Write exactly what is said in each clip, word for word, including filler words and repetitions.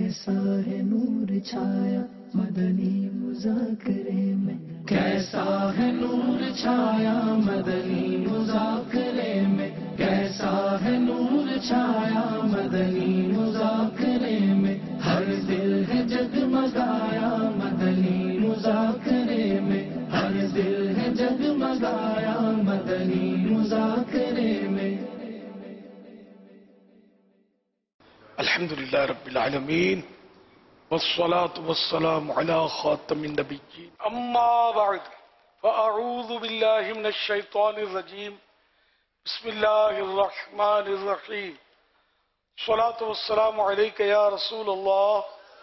کیسا ہے نور چھایا مدنی مذاکرے میں، کیسا ہے نور چھایا مدنی مذاکرے میں، کیسا ہے نور چھایا مدنی مذاکرے میں، ہر دل ہے جگمگایا مدنی مذاکرے میں، ہر دل ہے جگمگایا مدنی مذاکرے میں۔ الحمدللہ رب العالمین والصلاة والسلام على خاتم النبیین، اما بعد فاعوذ باللہ من الشیطان الرجیم، بسم اللہ الرحمن الرحیم، الصلاة والسلام علیک یا رسول اللہ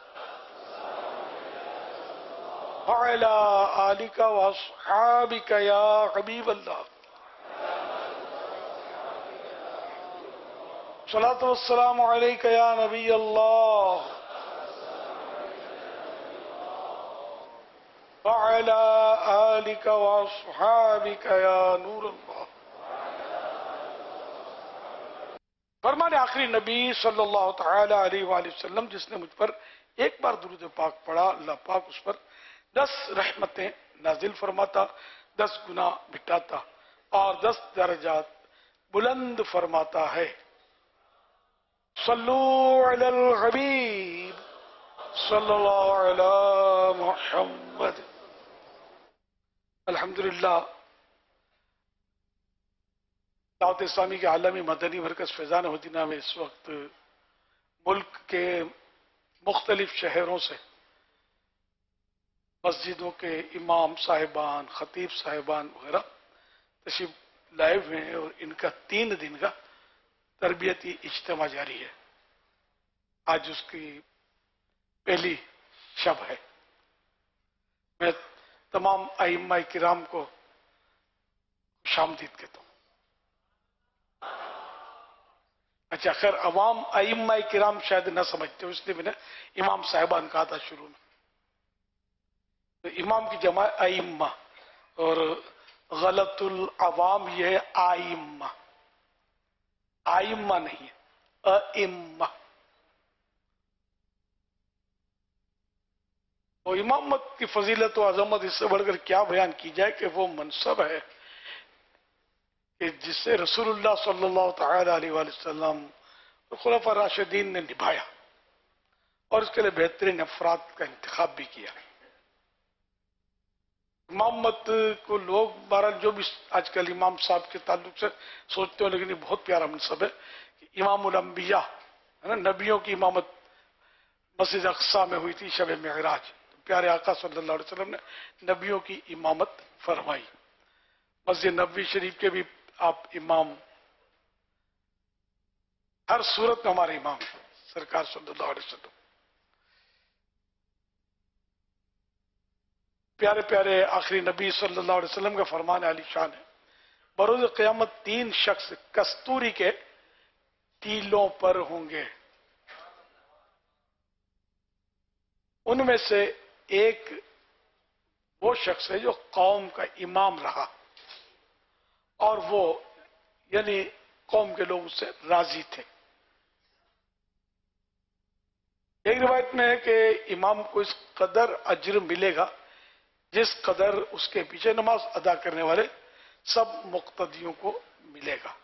وعلی آلک واصحابک یا حبیب اللہ، الصلاة والسلام علیک یا نبی اللہ وعلی آلک واصحابک یا نور اللہ۔ فرمان آخری نبی صلی اللہ تعالی علیہ وآلہ وسلم، جس نے مجھ پر ایک بار درود پاک پڑھا، اللہ پاک اس پر دس رحمتیں نازل فرماتا، دس گناہ مٹاتا اور دس درجات بلند فرماتا ہے۔ صلو علی الحبیب صلی اللہ علی محمد۔ الحمدللہ دعوت اسلامی کے عالمی مدنی مرکز فیضان مدینہ میں اس وقت ملک کے مختلف شہروں سے مسجدوں کے امام صاحبان، خطیب صاحبان وغیرہ تشریف لائے ہوئے ہیں، اور ان کا تین دن کا تربیتی اجتماع جاری ہے۔ آج اس کی پہلی شب ہے۔ میں تمام ائمہ کرام کو خوش آمدید کہتا ہوں۔ اچھا، خیر عوام ائمہ کرام شاید نہ سمجھتے ہو، اس لیے میں نے امام صاحبان کہا تھا شروع میں۔ تو امام کی جمع ائمہ، اور غلط العوام یہ ہے آئمہ، آئمہ نہیں ہے، ائمہ۔ اور امامت کی فضیلت و عظمت اس سے بڑھ کر کیا بیان کی جائے کہ وہ منصب ہے کہ جس سے رسول اللہ صلی اللہ تعالی علیہ وآلہ وسلم اور خلفاء راشدین نے نبھایا، اور اس کے لئے بہترین افراد کا انتخاب بھی کیا۔ امامت کو لوگ بہرحال جو بھی آج کل امام صاحب کے تعلق سے سوچتے ہو، لیکن یہ بہت پیارا منصب ہے کہ امام الانبیاء ہے نا، نبیوں کی امامت مسجد اقصی میں ہوئی تھی شب معراج، پیارے آقا صلی اللہ علیہ وسلم نے نبیوں کی امامت فرمائی۔ مسجد نبوی شریف کے بھی آپ امام، ہر صورت میں ہمارے امام سرکار صلی اللہ علیہ وسلم۔ پیارے پیارے آخری نبی صلی اللہ علیہ وسلم کا فرمان علی شان ہے، بروز قیامت تین شخص کستوری کے ٹیلوں پر ہوں گے، ان میں سے ایک وہ شخص ہے جو قوم کا امام رہا، اور وہ یعنی قوم کے لوگ اس سے راضی تھے۔ ایک روایت میں ہے کہ امام کو اس قدر اجر ملے گا جس قدر اس کے پیچھے نماز ادا کرنے والے سب مقتدیوں کو ملے گا۔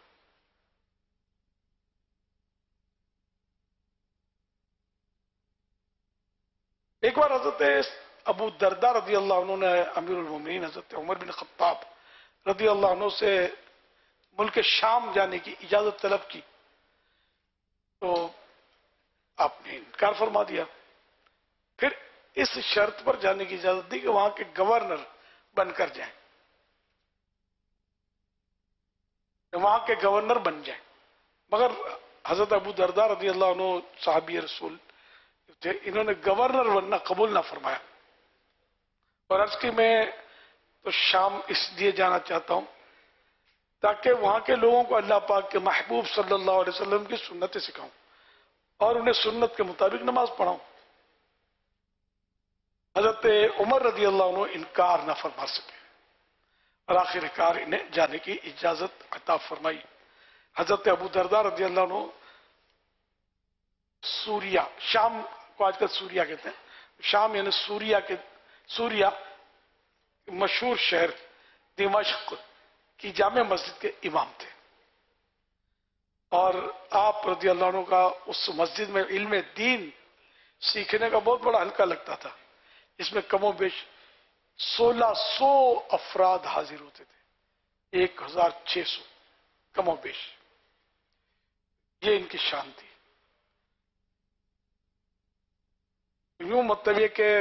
ایک بار حضرت ابو درداء رضی اللہ عنہ نے امیر المومنین حضرت عمر بن خطاب رضی اللہ عنہ سے ملک شام جانے کی اجازت طلب کی، تو آپ نے انکار فرما دیا۔ پھر اس شرط پر جانے کی اجازت دی کہ وہاں کے گورنر بن کر جائیں، وہاں کے گورنر بن جائیں۔ مگر حضرت ابو درداء رضی اللہ عنہ صحابی رسول تھے، انہوں نے گورنر بننا قبول نہ فرمایا، اور عرض کی میں تو شام اس لیے جانا چاہتا ہوں تاکہ وہاں کے لوگوں کو اللہ پاک کے محبوب صلی اللہ علیہ وسلم کی سنتیں سکھاؤں اور انہیں سنت کے مطابق نماز پڑھاؤں۔ حضرت عمر رضی اللہ عنہ انکار نہ فرما سکے، اور آخر کار انہیں جانے کی اجازت عطا فرمائی۔ حضرت ابو درداء رضی اللہ عنہ سوریا شام کو آج کل سوریا کہتے ہیں، شام یعنی سوریا کے سوریا مشہور شہر دمشق کی جامع مسجد کے امام تھے، اور آپ رضی اللہ عنہ کا اس مسجد میں علم دین سیکھنے کا بہت بڑا حلقہ لگتا تھا، اس میں کم و بیش سولہ سو افراد حاضر ہوتے تھے، ایک ہزار چھ سو کم و بیش، یہ ان کی شان تھی۔ یوں مطلب یہ کہ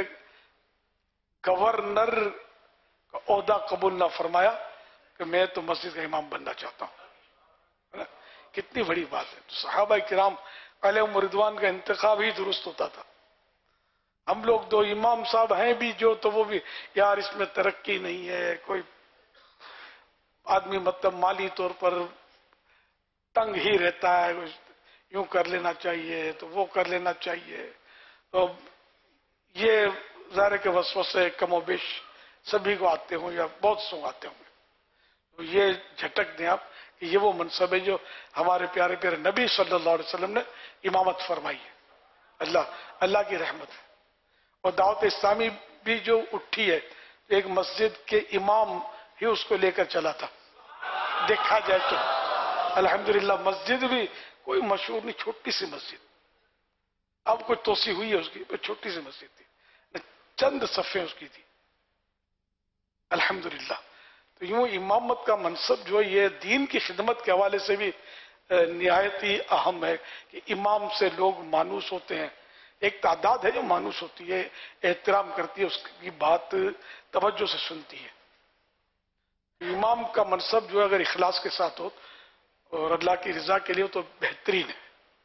گورنر کا عہدہ قبول نہ فرمایا کہ میں تو مسجد کا امام بننا چاہتا ہوں، کتنی بڑی بات ہے۔ تو صحابہ کرام علیہم رضوان کا انتخاب ہی درست ہوتا تھا۔ ہم لوگ دو امام صاحب ہیں بھی جو، تو وہ بھی یار اس میں ترقی نہیں ہے، کوئی آدمی مطلب مالی طور پر تنگ ہی رہتا ہے، یوں کر لینا چاہیے تو وہ کر لینا چاہیے، تو یہ ظاہر کے وسوسے کم و بیش سبھی کو آتے ہوں یا بہت سو آتے ہوں گے، تو یہ جھٹک دیں آپ کہ یہ وہ منصب ہے جو ہمارے پیارے پیارے نبی صلی اللہ علیہ وسلم نے امامت فرمائی ہے، اللہ اللہ کی رحمت ہے۔ اور دعوت اسلامی بھی جو اٹھی ہے، ایک مسجد کے امام ہی اس کو لے کر چلا تھا، دیکھا جائے تو الحمدللہ مسجد بھی کوئی مشہور نہیں، چھوٹی سی مسجد، اب کوئی توسیع ہوئی ہے اس کی، چھوٹی سی مسجد تھی، چند صفیں اس کی تھی الحمدللہ۔ تو یوں امامت کا منصب جو یہ دین کی خدمت کے حوالے سے بھی نہایت ہی اہم ہے کہ امام سے لوگ مانوس ہوتے ہیں، ایک تعداد ہے جو مانوس ہوتی ہے، احترام کرتی ہے، اس کی بات توجہ سے سنتی ہے۔ امام کا منصب جو اگر اخلاص کے ساتھ ہو اور اللہ کی رضا کے لیے تو بہترین ہے۔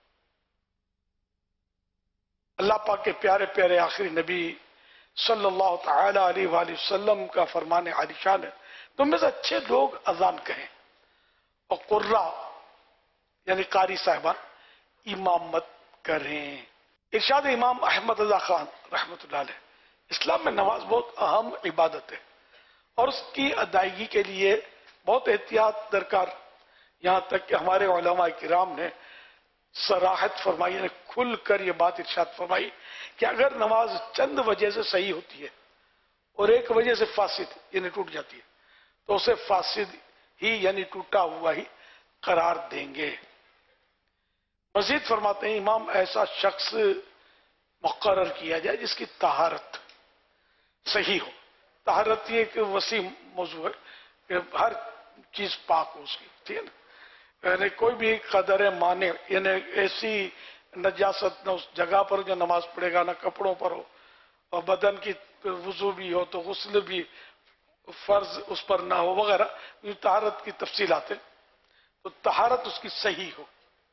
اللہ پاک کے پیارے پیارے آخری نبی صلی اللہ تعالی علیہ وآلہ وسلم کا فرمان عالی شان ہے، تم میں سے اچھے لوگ اذان کہیں اور قرہ یعنی قاری صاحبان امامت کریں۔ ارشاد امام احمد رضا خان رحمۃ اللہ علیہ، اسلام میں نماز بہت اہم عبادت ہے اور اس کی ادائیگی کے لیے بہت احتیاط درکار، یہاں تک کہ ہمارے علماء کرام نے صراحت فرمائی، یعنی کھل کر یہ بات ارشاد فرمائی کہ اگر نماز چند وجہ سے صحیح ہوتی ہے اور ایک وجہ سے فاسد یعنی ٹوٹ جاتی ہے تو اسے فاسد ہی یعنی ٹوٹا ہوا ہی قرار دیں گے۔ مزید فرماتے ہیں امام ایسا شخص مقرر کیا جائے جس کی طہارت صحیح ہو۔ طہارت یہ ایک وسیع موضوع ہے کہ ہر چیز پاک ہو اس کی، ٹھیک ہے نا، یعنی کوئی بھی قدر مانع، یعنی ایسی نجاست نہ اس جگہ پر جو نماز پڑھے گا، نہ کپڑوں پر ہو، اور بدن کی وضو بھی ہو تو غسل بھی فرض اس پر نہ ہو وغیرہ، یہ طہارت کی تفصیلات ہیں۔ تو طہارت اس کی صحیح ہو،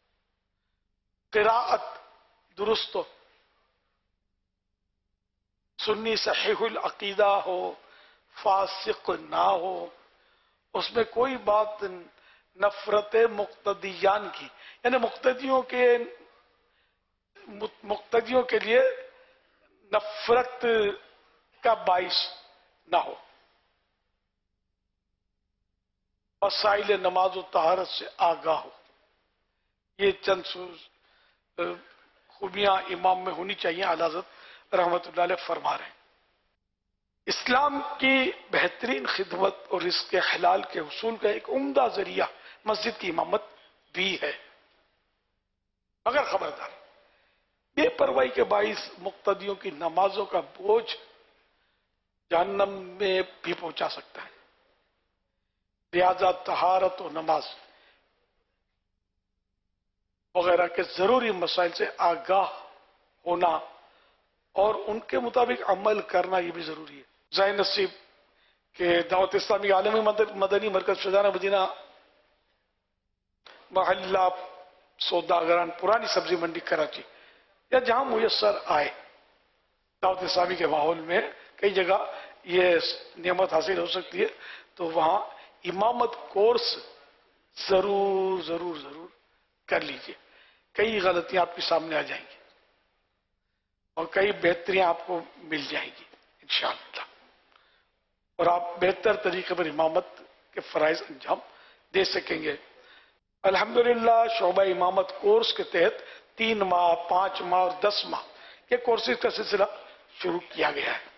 قراءت درست ہو، سنی صحیح العقیدہ ہو، فاسق نہ ہو، اس میں کوئی بات نفرت مقتدیان کی، یعنی مقتدیوں کے مقتدیوں کے لیے نفرت کا باعث نہ ہو، مسائل نماز و طہارت سے آگاہ ہو۔ یہ چند خوبیاں امام میں ہونی چاہیے، اعلیٰ حضرت رحمت اللہ علیہ فرما رہے ہیں۔ اسلام کی بہترین خدمت اور رزق حلال کے حصول کا ایک عمدہ ذریعہ مسجد کی امامت بھی ہے، مگر خبردار بے پرواہی کے باعث مقتدیوں کی نمازوں کا بوجھ جہنم میں بھی پہنچا سکتا ہے، لہذا طہارت و نماز وغیرہ کے ضروری مسائل سے آگاہ ہونا اور ان کے مطابق عمل کرنا یہ بھی ضروری ہے۔ ظاہر نصیب کہ دعوت اسلامی عالمی مدنی مرکز فیضان مدینہ محلہ سوداگران پرانی سبزی منڈی کراچی یا جہاں میسر آئے، دعوت اسلامی کے ماحول میں کئی جگہ یہ نعمت حاصل ہو سکتی ہے، تو وہاں امامت کورس ضرور ضرور ضرور کر لیجئے، کئی غلطیاں آپ کے سامنے آ جائیں گی اور کئی بہتریاں آپ کو مل جائیں گی انشاءاللہ، اور آپ بہتر طریقے پر امامت کے فرائض انجام دے سکیں گے۔ الحمدللہ شعبہ امامت کورس کے تحت تین ماہ، پانچ ماہ اور دس ماہ یہ کورسز کا سلسلہ شروع کیا گیا ہے۔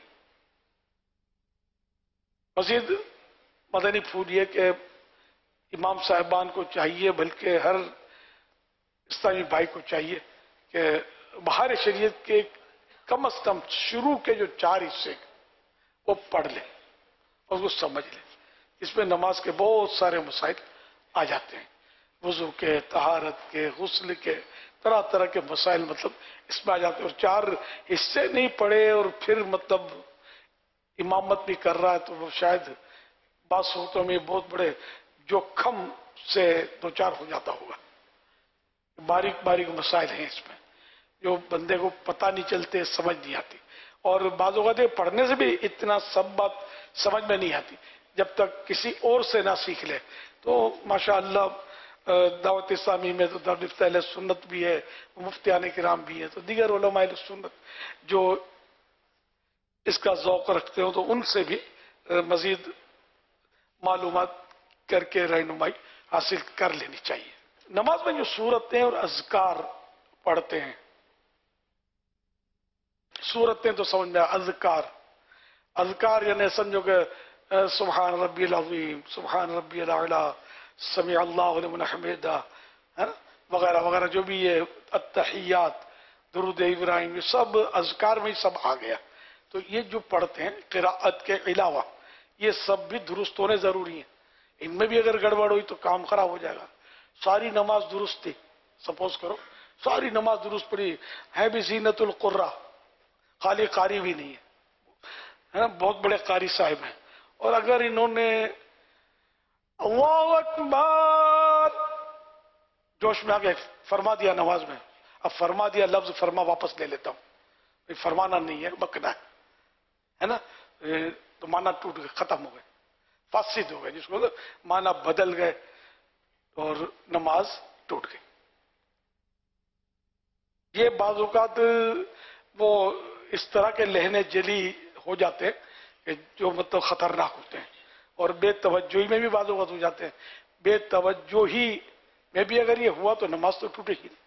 مزید مدنی پھول یہ کہ امام صاحبان کو چاہیے، بلکہ ہر اسلامی بھائی کو چاہیے کہ بہار شریعت کے کم از کم شروع کے جو چار حصے وہ پڑھ لیں اور وہ سمجھ لیں۔ اس میں نماز کے بہت سارے مسائل آ جاتے ہیں، وضو کے، طہارت کے، غسل کے، طرح طرح کے مسائل مطلب اس میں آ جاتے ہیں۔ اور چار حصے نہیں پڑھے اور پھر مطلب امامت بھی کر رہا ہے تو وہ شاید بعض صورتوں میں بہت بڑے جوخم سے دوچار ہو جاتا ہوگا۔ باریک باریک مسائل ہیں اس میں جو بندے کو پتہ نہیں چلتے، سمجھ نہیں آتی، اور بعض اوقات پڑھنے سے بھی اتنا سب بات سمجھ میں نہیں آتی جب تک کسی اور سے نہ سیکھ لے۔ تو ماشاءاللہ دعوت اسلامی میں تو دارالفتہ اہل سنت بھی ہے، مفتیان کرام بھی ہے، تو دیگر علماء اہل سنت جو اس کا ذوق رکھتے ہو تو ان سے بھی مزید معلومات کر کے رہنمائی حاصل کر لینی چاہیے۔ نماز میں جو سورتیں اور اذکار پڑھتے ہیں، سورتیں تو سمجھ میں اذکار اذکار یعنی سمجھو کہ سبحان ربی العظیم، سبحان ربی الاعلیٰ، سمیع اللہ لمن حمیدہ وغیرہ وغیرہ جو بھی یہ التحیات، درود ابراہیم، یہ سب اذکار میں سب آ گیا۔ تو یہ جو پڑھتے ہیں قراءت کے علاوہ یہ سب بھی درست ہونے ضروری ہیں، ان میں بھی اگر گڑبڑ ہوئی تو کام خراب ہو جائے گا۔ ساری نماز درست تھی، سپوز کرو ساری نماز درست پڑھی ہے بھی زینت القرہ، خالی قاری بھی نہیں ہے، بہت بڑے قاری صاحب ہیں، اور اگر انہوں نے اللہ اکبر جوش میں آگے فرما دیا نماز میں، اب فرما دیا لفظ فرما واپس لے لیتا ہوں، فرمانا نہیں ہے، بکنا ہے ہے نا، تو معنی ٹوٹ گئے، ختم ہو گئے، فاسد ہو گئے، جس کو معنی بدل گئے اور نماز ٹوٹ گئی۔ یہ بعض اوقات وہ اس طرح کے لہنے جلی ہو جاتے ہیں کہ جو مطلب خطرناک ہوتے ہیں، اور بے توجہی میں بھی بعض اوقات ہو جاتے ہیں۔ بے توجہی میں بھی اگر یہ ہوا تو نماز تو ٹوٹے ہی نہیں۔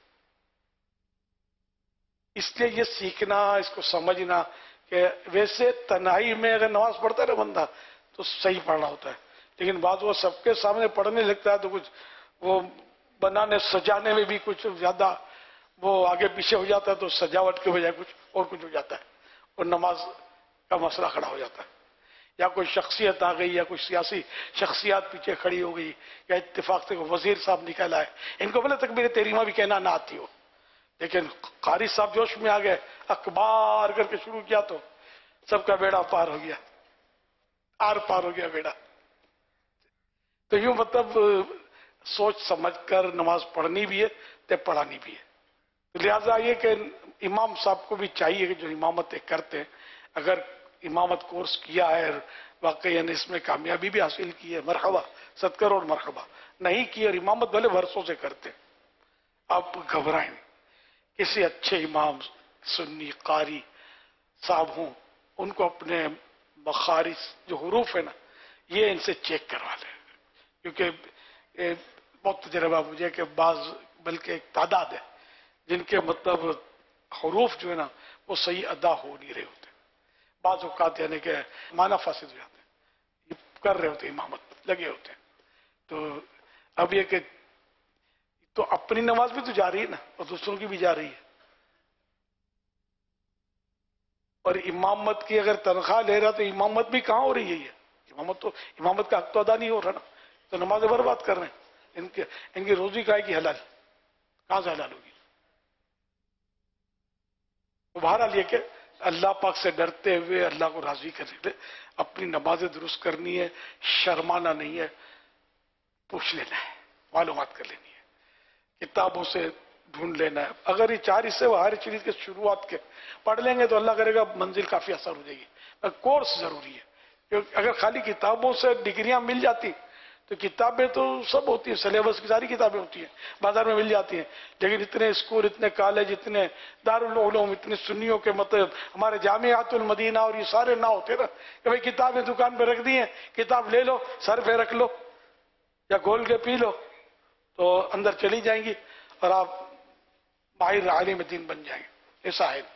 اس لیے یہ سیکھنا، اس کو سمجھنا کہ ویسے تنہائی میں اگر نماز پڑھتا ہے نا بندہ تو صحیح پڑھنا ہوتا ہے، لیکن بعض وہ سب کے سامنے پڑھنے لگتا ہے تو کچھ وہ بنانے سجانے میں بھی کچھ زیادہ وہ آگے پیچھے ہو جاتا ہے، تو سجاوٹ کے بجائے کچھ اور کچھ ہو جاتا ہے اور نماز کا مسئلہ کھڑا ہو جاتا ہے۔ یا کوئی شخصیت آ گئی، یا کوئی سیاسی شخصیات پیچھے کھڑی ہو گئی، یا اتفاق سے کوئی وزیر صاحب نکل آئے، ان کو بھلے تکبیر تحریمہ بھی کہنا نہ آتی ہو، لیکن قاری صاحب جوش میں آ گئے، اکبار کر کے شروع کیا تو سب کا بیڑا پار ہو گیا، آر پار ہو گیا بیڑا۔ تو یوں مطلب سوچ سمجھ کر نماز پڑھنی بھی ہے تے پڑھانی بھی ہے۔ لہذا یہ کہ امام صاحب کو بھی چاہیے کہ جو امامتیں کرتے ہیں، اگر امامت کورس کیا ہے واقعی یعنی اس میں کامیابی بھی حاصل کی ہے، مرحبا، ست کروڑ مرحبا، نہیں کی اور امامت بھلے برسوں سے کرتے ہیں، آپ گھبرائیں نہیں۔ کسی اچھے امام سنی قاری صاحب ہوں، ان کو اپنے مخارج جو حروف ہے نا یہ ان سے چیک کروا لیں، کیونکہ بہت تجربہ مجھے کہ بعض بلکہ ایک تعداد ہے جن کے مطلب حروف جو ہے نا وہ صحیح ادا ہو نہیں رہے ہوتے، بعض اوقات یعنی کہ معنی فاسد ہو جاتے ہیں، یہ کر رہے ہوتے ہیں امامت لگے ہوتے ہیں۔ تو اب یہ کہ تو اپنی نماز بھی تو جا رہی ہے نا اور دوسروں کی بھی جا رہی ہے، اور امامت کی اگر تنخواہ لے رہا تو امامت بھی کہاں ہو رہی ہے، امامت تو امامت کا حق تو ادا نہیں ہو رہا نا، تو نماز برباد کر رہے ہیں، ان کے ان کی روزی کہاں کی حلال، کہاں سے حلال ہوگی؟ بہرحال یہ کہ اللہ پاک سے ڈرتے ہوئے اللہ کو راضی کرنے کے لیے اپنی نمازیں درست کرنی ہے، شرمانا نہیں ہے، پوچھ لینا ہے، معلومات کر لینی ہے، کتابوں سے ڈھونڈ لینا ہے۔ اگر یہ چار حصے وہ ہر چیز کے شروعات کے پڑھ لیں گے تو اللہ کرے گا منزل کافی آسان ہو جائے گی۔ کورس ضروری ہے، کیونکہ اگر خالی کتابوں سے ڈگریاں مل جاتی تو کتابیں تو سب ہوتی ہیں، سلیبس کی ساری کتابیں ہوتی ہیں، بازار میں مل جاتی ہیں، لیکن اتنے اسکول، اتنے کالج، اتنے دارالعلوم، اتنے سنیوں کے مطلب ہمارے جامعات المدینہ اور یہ سارے نہ ہوتے نا کہ بھئی کتابیں دکان پہ رکھ دی ہیں، کتاب لے لو، سر پہ رکھ لو یا گھول کے پی لو تو اندر چلی جائیں گی اور آپ ماہر عالم دین بن جائیں گے، ایسا ہے۔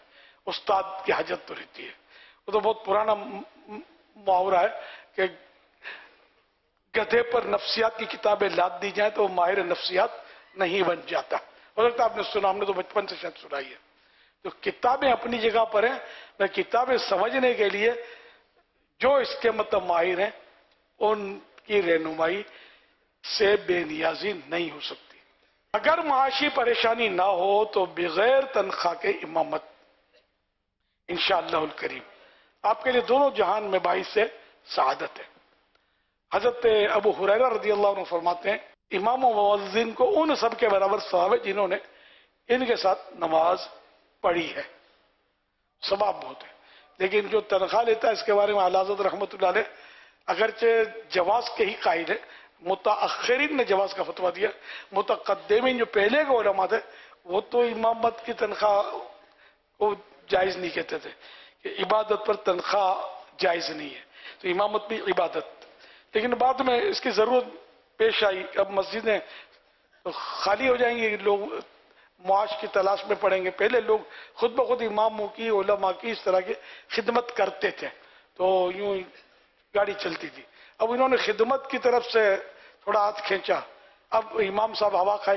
استاد کی حاجت تو رہتی ہے. وہ تو بہت پرانا محاورہ ہے کہ گدھے پر نفسیات کی کتابیں لاد دی جائیں تو وہ ماہر نفسیات نہیں بن جاتا. ہو سکتا ہے آپ نے سنا، ہم نے تو بچپن سے شاید سنائی ہے. تو کتابیں اپنی جگہ پر ہیں، میں کتابیں سمجھنے کے لیے جو اس کے مطلب ماہر ہیں ان کی رہنمائی سے بے نیازی نہیں ہو سکتی. اگر معاشی پریشانی نہ ہو تو بغیر تنخواہ کے امامت انشاءاللہ الکریم آپ کے لیے دونوں جہان میں باعث سعادت ہے. حضرت ابو ہریرہ رضی اللہ عنہ فرماتے ہیں امام و مؤذن کو ان سب کے برابر ثواب ہے جنہوں نے ان کے ساتھ نماز پڑھی ہے، ثواب بہت ہے. لیکن جو تنخواہ لیتا ہے اس کے بارے میں اعلیٰ حضرت رحمۃ اللہ علیہ اگرچہ جواز کے ہی قائل ہے، متاخرین نے جواز کا فتویٰ دیا، متقدمین جو پہلے کے علماء تھے وہ تو امامت کی تنخواہ کو جائز نہیں کہتے تھے کہ عبادت پر تنخواہ جائز نہیں ہے، تو امامت بھی عبادت. لیکن بعد میں اس کی ضرورت پیش آئی، اب مسجدیں خالی ہو جائیں گی، لوگ معاش کی تلاش میں پڑیں گے. پہلے لوگ خود بخود اماموں کی، علماء کی اس طرح کی خدمت کرتے تھے تو یوں گاڑی چلتی تھی. اب انہوں نے خدمت کی طرف سے تھوڑا ہاتھ کھینچا، اب امام صاحب ہوا کھائے،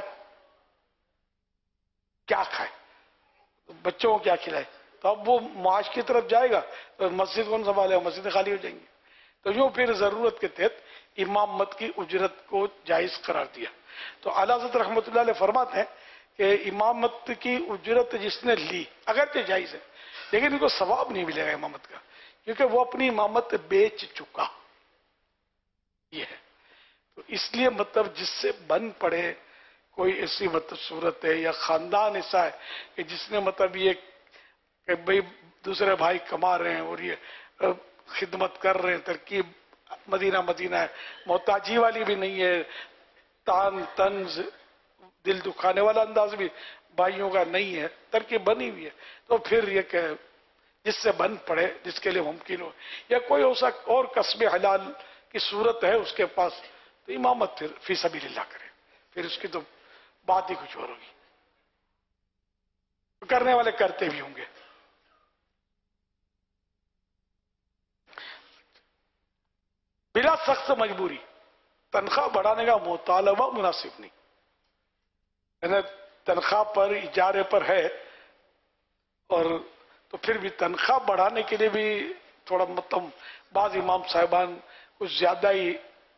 کیا کھائے، بچوں کو کیا کھلائے، تو اب وہ معاش کی طرف جائے گا تو مسجد کون سنبھالے گا، مسجدیں خالی ہو جائیں گی. تو یوں پھر ضرورت کے تحت امامت کی اجرت کو جائز قرار دیا. تو اعلیٰ حضرت رحمۃ اللہ علیہ فرماتے ہیں کہ امامت کی اجرت جس نے لی اگرچہ جائز ہے لیکن ان کو ثواب نہیں ملے گا امامت کا، کیونکہ وہ اپنی امامت بیچ چکا. یہ ہے تو اس لیے مطلب جس سے بن پڑے کوئی ایسی مطلب صورت ہے یا خاندان ایسا ہے کہ جس نے مطلب یہ کہ بھئی دوسرے بھائی کما رہے ہیں اور یہ خدمت کر رہے ہیں، ترکیب مدینہ مدینہ ہے، محتاجی والی بھی نہیں ہے، تان طنز دل دکھانے والا انداز بھی بھائیوں کا نہیں ہے، ترکیب بنی ہوئی ہے. تو پھر یہ کہ جس سے بن پڑے، جس کے لیے ممکن ہو، یا کوئی ایسا اور کسب حلال کی صورت ہے اس کے پاس، تو امامت پھر فی سبیل اللہ کرے، پھر اس کی تو بات ہی کچھ اور ہوگی. کرنے والے کرتے بھی ہوں گے. بلا سخت مجبوری تنخواہ بڑھانے کا مطالبہ مناسب نہیں. یعنی تنخواہ پر اجارے پر ہے اور تو پھر بھی تنخواہ بڑھانے کے لیے بھی تھوڑا مطلب بعض امام صاحبان کچھ زیادہ ہی،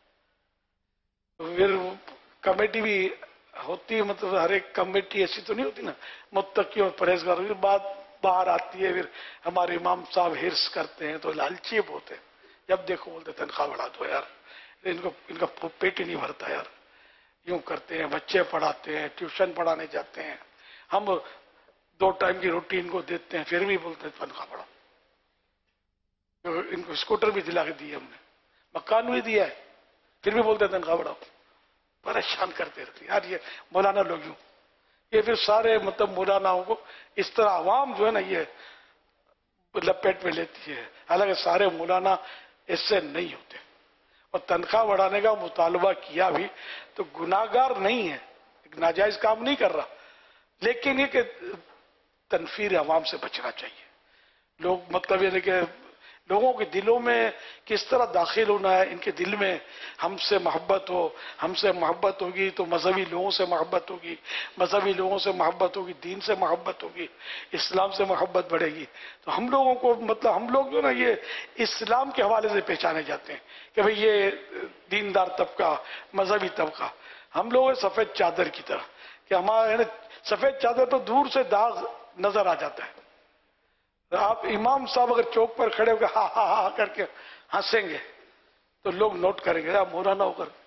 پھر کمیٹی بھی ہوتی ہے، مطلب ہر ایک کمیٹی ایسی تو نہیں ہوتی نا متقی اور پرہیزگار، پھر بات باہر آتی ہے، پھر ہمارے امام صاحب ہرس کرتے ہیں تو لالچی بہت ہے. جب دیکھو بولتے تنخواہ بڑھا دو یار، ان کو ان کا پیٹ ہی نہیں بھرتا یار. یوں کرتے ہیں، بچے پڑھاتے ہیں، ٹیوشن پڑھانے جاتے ہیں، ہم دو ٹائم کی روٹی ان کو دیتے ہیں، پھر بھی بولتے ہیں تنخواہ بڑھاؤ. ان کو اسکوٹر بھی دلا کے دیے ہم نے، مکان بھی دیا ہے، پھر بھی بولتے ہیں تنخواہ بڑھاؤ. پریشان کرتے رہتے یار یہ مولانا لوگ یوں. یہ پھر سارے مطلب مولاناؤں کو اس طرح عوام جو ہے نا یہ لپیٹ میں لیتی ہے، حالانکہ سارے مولانا ایسے نہیں ہوتے. اور تنخواہ بڑھانے کا مطالبہ کیا بھی تو گناہگار نہیں ہے، ناجائز کام نہیں کر رہا، لیکن یہ کہ تنفیر عوام سے بچنا چاہیے. لوگ مطلب یہ کہ لوگوں کے دلوں میں کس طرح داخل ہونا ہے، ان کے دل میں ہم سے محبت ہو، ہم سے محبت ہوگی تو مذہبی لوگوں سے محبت ہوگی، مذہبی لوگوں سے محبت ہوگی، دین سے محبت ہوگی، اسلام سے محبت بڑھے گی. تو ہم لوگوں کو مطلب ہم لوگ جو نا یہ اسلام کے حوالے سے پہچانے جاتے ہیں کہ بھئی یہ دیندار طبقہ، مذہبی طبقہ. ہم لوگ سفید چادر کی طرح کہ ہمارے سفید چادر پر دور سے داغ نظر آ جاتا ہے. آپ امام صاحب اگر چوک پر کھڑے ہو کے ہاں ہاں ہاں کر کے ہنسیں گے تو لوگ نوٹ کریں گے آپ مولانا ہو کر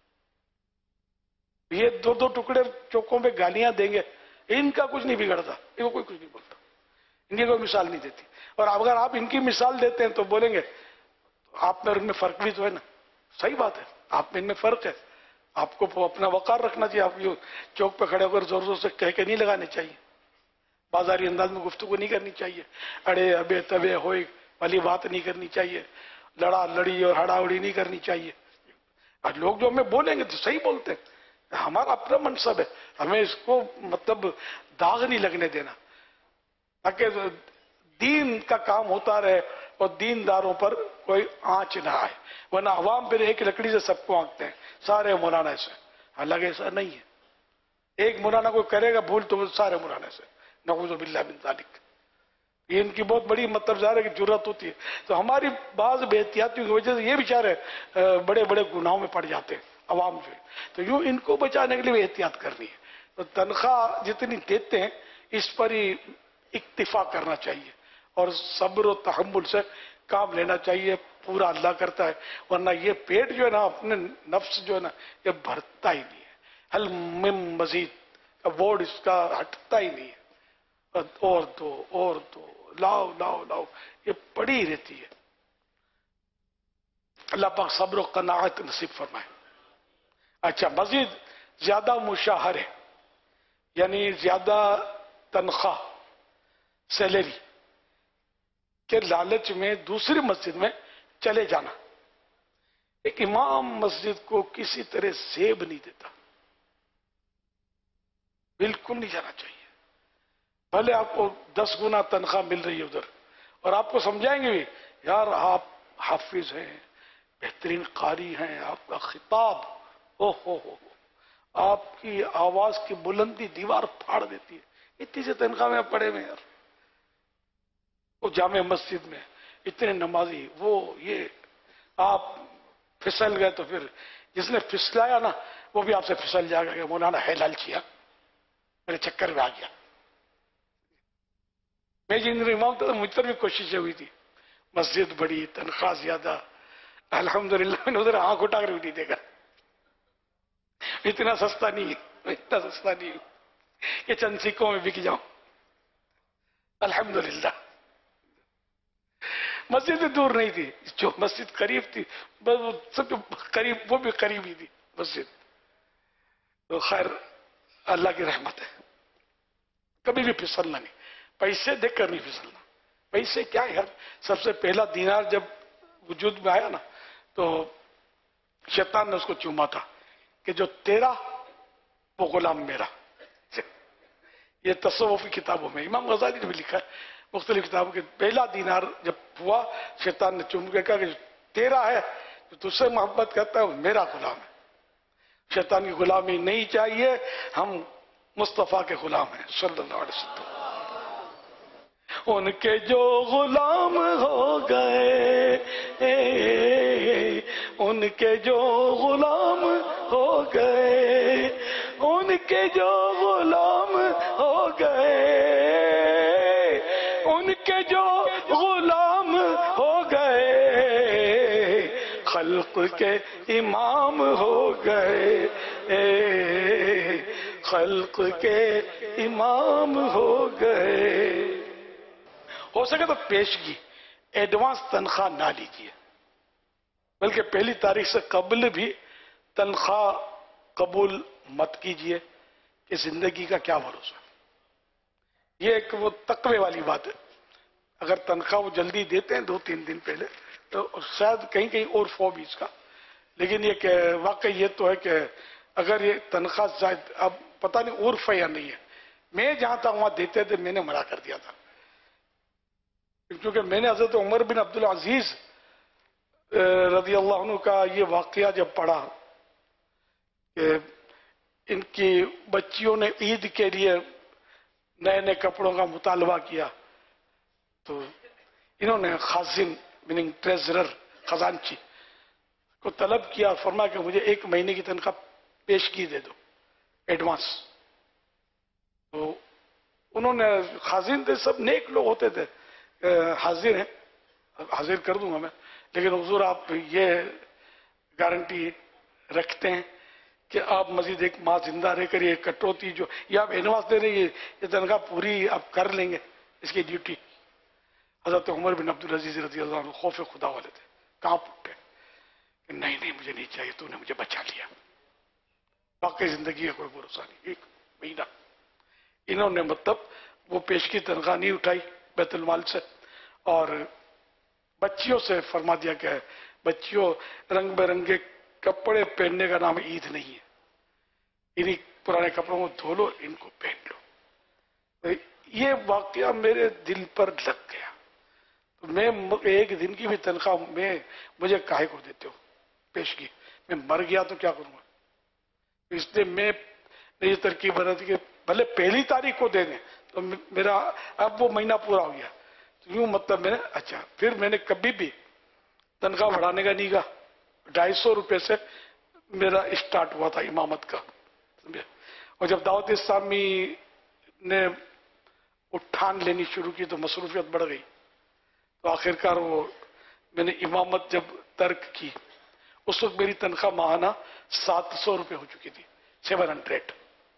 یہ دو دو ٹکڑے چوکوں پہ گالیاں دیں گے، ان کا کچھ نہیں بگڑتا، ان کو کوئی کچھ نہیں بولتا، ان کی کوئی مثال نہیں دیتی. اور اگر آپ ان کی مثال دیتے ہیں تو بولیں گے آپ میں اور ان میں فرق بھی تو ہے نا. صحیح بات ہے، آپ میں ان میں فرق ہے، آپ کو اپنا وقار رکھنا چاہیے. آپ یہ چوک پہ کھڑے ہو کر زور زور سے کہہ کے نہیں لگانے چاہیے، بازاری انداز میں گفتگو نہیں کرنی چاہیے، اڑے ابے تبے ہوئے والی بات نہیں کرنی چاہیے، لڑا لڑی اور ہڑا اڑی نہیں کرنی چاہیے. اور لوگ جو ہمیں بولیں گے تو صحیح بولتے ہیں، ہمارا اپنا منصب ہے، ہمیں اس کو مطلب داغ نہیں لگنے دینا. تاکہ دین کا کام ہوتا رہے اور دینداروں پر کوئی آنچ نہ آئے، ورنہ عوام پھر ایک لکڑی سے سب کو آنکتے ہیں، سارے مولانا سے، حالانکہ ایسا نہیں ہے۔ ایک مولانا کو کرے گا بھول تو وہ سارے مولانا سے، نعوذ باللہ من ذالک۔ یہ ان کی بہت بڑی مطلب ظاہر ہے کہ جرات ہوتی ہے، تو ہماری بعض بے احتیاطیوں کی وجہ سے یہ بیچارے بڑے بڑے گناہوں میں پڑ جاتے ہیں عوام جو ہے، تو یوں ان کو بچانے کے لیے بھی احتیاط کرنی ہے۔ تو تنخواہ جتنی دیتے ہیں اس پر ہی اکتفا کرنا چاہیے اور صبر و تحمل سے کام لینا چاہیے، پورا اللہ کرتا ہے، ورنہ یہ پیٹ جو ہے نا، اپنے نفس جو ہے نا، یہ بھرتا ہی نہیں ہے، حل من مزید کا بورڈ اس کا ہٹتا ہی نہیں ہے، اور دو اور دو لاؤ لاؤ لاؤ، یہ پڑی رہتی ہے۔ اللہ پاک صبر و قناعت نصیب فرمائے۔ اچھا، مزید زیادہ مشاہرے یعنی زیادہ تنخواہ، سیلری کے لالچ میں دوسری مسجد میں چلے جانا۔ ایک امام مسجد کو کسی طرح سیب نہیں دیتا، بالکل نہیں جانا چاہیے، بھلے آپ کو دس گنا تنخواہ مل رہی ہے ادھر، اور آپ کو سمجھائیں گے بھی یار آپ حافظ ہیں، بہترین قاری ہیں، آپ کا خطاب او ہو ہو آپ کی آواز کی بلندی دیوار پھاڑ دیتی ہے، اتنی سے تنخواہ میں پڑے ہوئے یار، وہ جامع مسجد میں اتنے نمازی، وہ یہ آپ پھسل گئے تو پھر جس نے پھسلایا نا وہ بھی آپ سے پھسل جائے گا کہ مولانا ہے لالچیا، میرے چکر میں آ گیا۔ میں جن امام تھا مجھ پر بھی کوششیں ہوئی تھی، مسجد بڑی، تنخواہ زیادہ، الحمدللہ میں نے ادھر آنکھ اٹھا کر بھی نہیں دیکھا، اتنا سستا نہیں ہے، اتنا سستا نہیں ہے کہ چند سکوں میں بک جاؤں، الحمدللہ۔ مسجد دور نہیں تھی، جو مسجد قریب تھی بس وہ سب قریب، وہ بھی قریب ہی تھی مسجد، تو خیر اللہ کی رحمت ہے، کبھی بھی پھسلنا نہیں، پیسے دیکھ کر نہیں پھسلنا، پیسے کیا ہے، سب سے پہلا دینار جب وجود میں آیا نا تو شیطان نے اس کو چوما تھا کہ جو تیرا وہ غلام میرا، یہ تصوف کی کتابوں میں امام غزالی نے بھی لکھا ہے مختلف کتابوں کے، پہلا دینار جب ہوا شیطان نے چوم کے کہا کہ جو تیرا ہے، جو تجھ سے محبت کرتا ہے وہ میرا غلام ہے، شیطان کی غلامی نہیں چاہیے، ہم مصطفیٰ کے غلام ہیں صلی اللہ علیہ وسلم۔ ان کے جو غلام ہو گئے، ان کے جو غلام ہو گئے، ان کے جو غلام ہو گئے، ان کے جو غلام ہو گئے، خلق کے امام ہو گئے، خلق کے امام ہو گئے۔ ہو سکے تو پیشگی، ایڈوانس تنخواہ نہ لیجیے، بلکہ پہلی تاریخ سے قبل بھی تنخواہ قبول مت کیجیے کہ زندگی کا کیا بھروسہ۔ یہ ایک وہ تقوی والی بات ہے، اگر تنخواہ وہ جلدی دیتے ہیں دو تین دن پہلے تو شاید کہیں کہیں اور فو بھی اس کا، لیکن یہ کہ واقعی یہ تو ہے کہ اگر یہ تنخواہ زائد، اب پتہ نہیں عرف ہے یا نہیں ہے، میں جہاں تھا وہاں دیتے تھے، میں نے منع کر دیا تھا، کیونکہ میں نے حضرت عمر بن عبدالعزیز رضی اللہ عنہ کا یہ واقعہ جب پڑھا کہ ان کی بچیوں نے عید کے لیے نئے نئے کپڑوں کا مطالبہ کیا، تو انہوں نے خازن میننگ ٹریزرر، خزانچی کو طلب کیا اور فرمایا کہ مجھے ایک مہینے کی تنخواہ پیشگی دے دو، ایڈوانس۔ تو انہوں نے، خازن تھے، سب نیک لوگ ہوتے تھے، حاضر ہیں، حاضر کر دوں گا میں، لیکن حضور آپ یہ گارنٹی رکھتے ہیں کہ آپ مزید ایک ماہ زندہ رہ کر یہ کٹوتی جو یہ آپ ایڈوانس دے رہے ہیں یہ تنخواہ پوری آپ کر لیں گے اس کی ڈیوٹی؟ حضرت عمر بن عبدالعزیز رضی اللہ عنہ خوف خدا والے تھے، کہاں پٹے کہ نہیں نہیں مجھے نہیں چاہیے، تو نے مجھے بچا لیا، باقی زندگی کا کوئی بھروسہ نہیں۔ ایک مہینہ انہوں نے مطلب وہ پیش کی تنخواہ نہیں اٹھائی بیت المال سے، اور بچیوں سے فرما دیا کہ بچیوں رنگ برنگے کپڑے پہننے کا نام عید نہیں ہے، انہی پرانے کپڑوں کو دھو لو، ان کو پہن لو۔ یہ واقعہ میرے دل پر لگ گیا. تو میں ایک دن کی بھی تنخواہ میں مجھے کاہے کو دیتے ہو پیش کی؟ میں مر گیا تو کیا کروں گا؟ اس لیے میں نے یہ ترکیب بنا دی کہ بھلے پہلی تاریخ کو دے دیں. تو میرا اب وہ مہینہ پورا ہو گیا. تو یوں مطلب میں نے اچھا پھر میں نے کبھی بھی تنخواہ بڑھانے کا نہیں کہا. ڈھائی سو روپے سے میرا اسٹارٹ ہوا تھا امامت کا. اور جب دعوت اسلامی نے اٹھان لینی شروع کی تو مصروفیت بڑھ گئی. تو آخرکار وہ میں نے امامت جب ترک کی اس وقت میری تنخواہ ماہانہ سات سو روپے ہو چکی تھی، سیون ہنڈریڈ.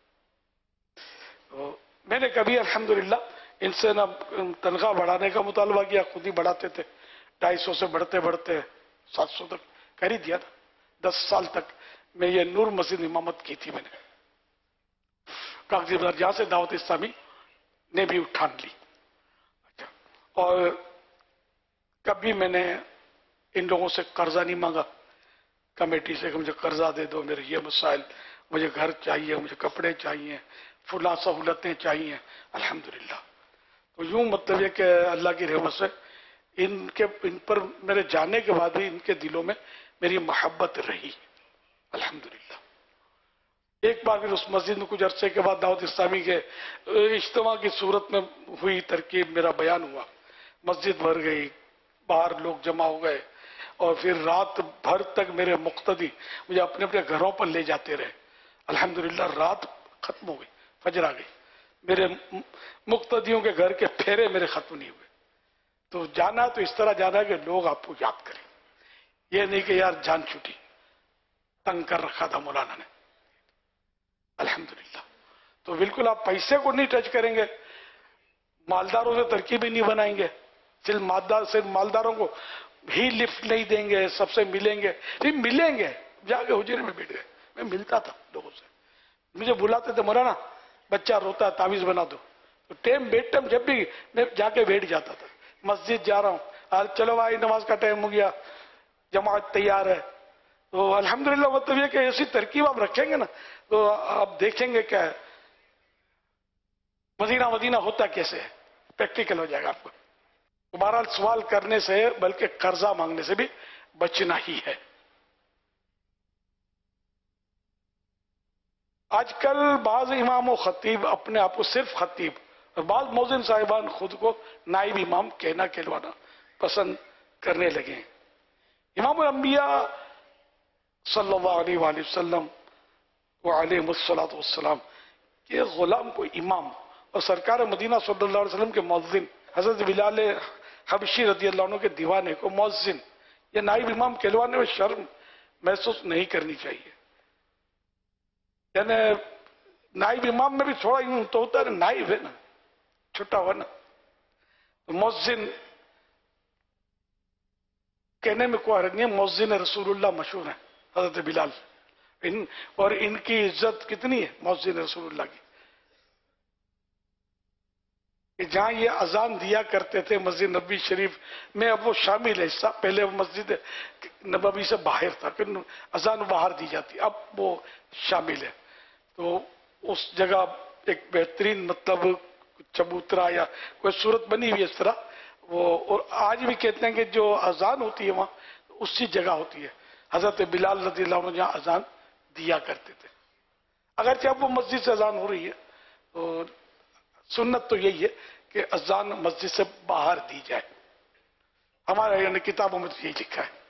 میں نے کبھی الحمدللہ ان سے نہ تنخواہ بڑھانے کا مطالبہ کیا، خود ہی بڑھاتے تھے. ڈھائی سو سے بڑھتے بڑھتے سات سو تک کر ہی دیا تھا. دس سال تک میں یہ نور مسجد امامت کی تھی. میں نے کاغذی بازار جہاں سے دعوت اسلامی نے بھی اٹھان لی. اچھا اور کبھی میں نے ان لوگوں سے قرضہ نہیں مانگا کمیٹی سے کہ مجھے قرضہ دے دو، میرے یہ مسائل، مجھے گھر چاہیے، مجھے کپڑے چاہیے، فلاں سہولتیں چاہیے. الحمدللہ. تو یوں مطلب یہ کہ اللہ کی رحمت سے ان کے ان پر میرے جانے کے بعد بھی ان کے دلوں میں میری محبت رہی الحمدللہ. ایک بار پھر اس مسجد میں کچھ عرصے کے بعد دعوت اسلامی کے اجتماع کی صورت میں ہوئی ترکیب، میرا بیان ہوا، مسجد بھر گئی، باہر لوگ جمع ہو گئے. اور پھر رات بھر تک میرے مقتدی مجھے اپنے اپنے گھروں پر لے جاتے رہے. الحمدللہ رات ختم ہو گئی، فجر آ گئی، میرے مقتدیوں کے گھر کے پھیرے میرے ختم نہیں ہوئے. تو جانا تو اس طرح جانا کہ لوگ آپ کو یاد کریں، یہ نہیں کہ یار جان چھوٹی، تنگ کر رکھا تھا مولانا نے. الحمدللہ. تو بالکل آپ پیسے کو نہیں ٹچ کریں گے، مالداروں سے ترکیبیں نہیں بنائیں گے، صرف مالدار صرف مالداروں کو ہی لفٹ نہیں دیں گے، سب سے ملیں گے. نہیں ملیں گے، جا کے حجرے میں بیٹھ گئے. میں ملتا تھا لوگوں سے، مجھے بلاتے تھے مولانا بچہ روتا ہے تعویذ بنا دو. تو ٹائم بیٹھ ٹائم جب بھی میں جا کے بیٹھ جاتا تھا. مسجد جا رہا ہوں، چلو بھائی نماز کا ٹائم ہو گیا، جماعت تیار ہے. تو الحمدللہ مطلب یہ کہ ایسی ترکیب آپ رکھیں گے نا تو آپ دیکھیں گے کیا ہے مدینہ مدینہ ہوتا کیسے ہے، پریکٹیکل ہو جائے گا آپ کو. بہرحال سوال کرنے سے بلکہ قرضہ مانگنے سے بھی بچنا ہی ہے. آج کل بعض امام و خطیب اپنے آپ کو صرف خطیب اور بعض مؤذن صاحبان خود کو نائب امام کہنا کہلوانا پسند کرنے لگے ہیں. امام الانبیاء صلی اللہ علیہ وآلہ وسلم وعلیہ الصلاۃ والسلام کے غلام کو امام اور سرکار مدینہ صلی اللہ علیہ وسلم کے مؤذن حضرت بلال حبشی رضی اللہ عنہ کے دیوانے کو مؤذن یا نائب امام کہلوانے میں شرم محسوس نہیں کرنی چاہیے. یعنی نائب امام میں بھی تھوڑا یوں تو ہوتا ہے، نائب ہے نا، چھٹا ہوا نا. مؤذن کہنے میں کوئی حرج نہیں ہے. مؤذن رسول اللہ مشہور ہیں حضرت بلال، ان اور ان کی عزت کتنی ہے مؤذن رسول اللہ کی، کہ جہاں یہ اذان دیا کرتے تھے مسجد نبوی شریف میں، اب وہ شامل ہے حصہ. پہلے وہ مسجد نبوی سے باہر تھا، پھر اذان باہر دی جاتی، اب وہ شامل ہے. تو اس جگہ ایک بہترین مطلب چبوترا یا کوئی صورت بنی ہوئی اس طرح وہ، اور آج بھی کہتے ہیں کہ جو اذان ہوتی ہے وہاں اسی جگہ ہوتی ہے. حضرت بلال رضی اللہ عنہ جہاں اذان دیا کرتے تھے. اگرچہ اب وہ مسجد سے اذان ہو رہی ہے تو سنت تو یہی ہے کہ اذان مسجد سے باہر دی جائے. ہمارے یعنی کتابوں میں تو یہی لکھا ہے.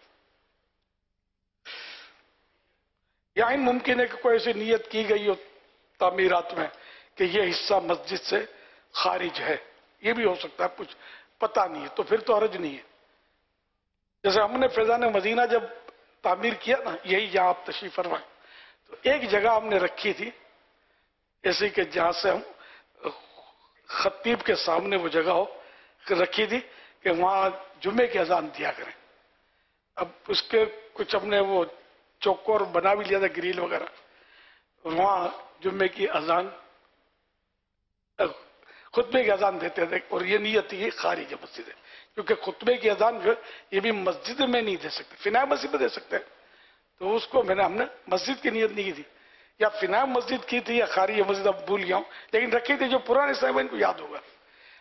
یہاں ممکن ہے کہ کوئی ایسی نیت کی گئی ہو تعمیرات میں کہ یہ حصہ مسجد سے خارج ہے، یہ بھی ہو سکتا ہے، کچھ پتہ نہیں ہے، تو پھر تو حرج نہیں ہے. جیسے ہم نے فیضان مدینہ جب تعمیر کیا نا، یہی جہاں آپ تشریف فرمائیں، تو ایک جگہ ہم نے رکھی تھی ایسی کہ جہاں سے ہم خطیب کے سامنے وہ جگہ ہو رکھی تھی کہ وہاں جمعے کی اذان دیا کریں. اب اس کے کچھ ہم نے وہ چوکور بنا بھی لیا تھا، گریل وغیرہ، وہاں جمعے کی اذان خطبے کی اذان دیتے تھے. اور یہ نیت تھی خارج مسجد ہے، کیونکہ خطبے کی اذان جو یہ بھی مسجد میں نہیں دے سکتے، فناء مسجد میں دے سکتے ہیں. تو اس کو میں نے ہم نے مسجد کی نیت نہیں کی تھی، یا فناء مسجد کی تھی یا خارج مسجد، اب بھول گیا ہوں، لیکن رکھی تھی. جو پرانے صاحب ان کو یاد ہوگا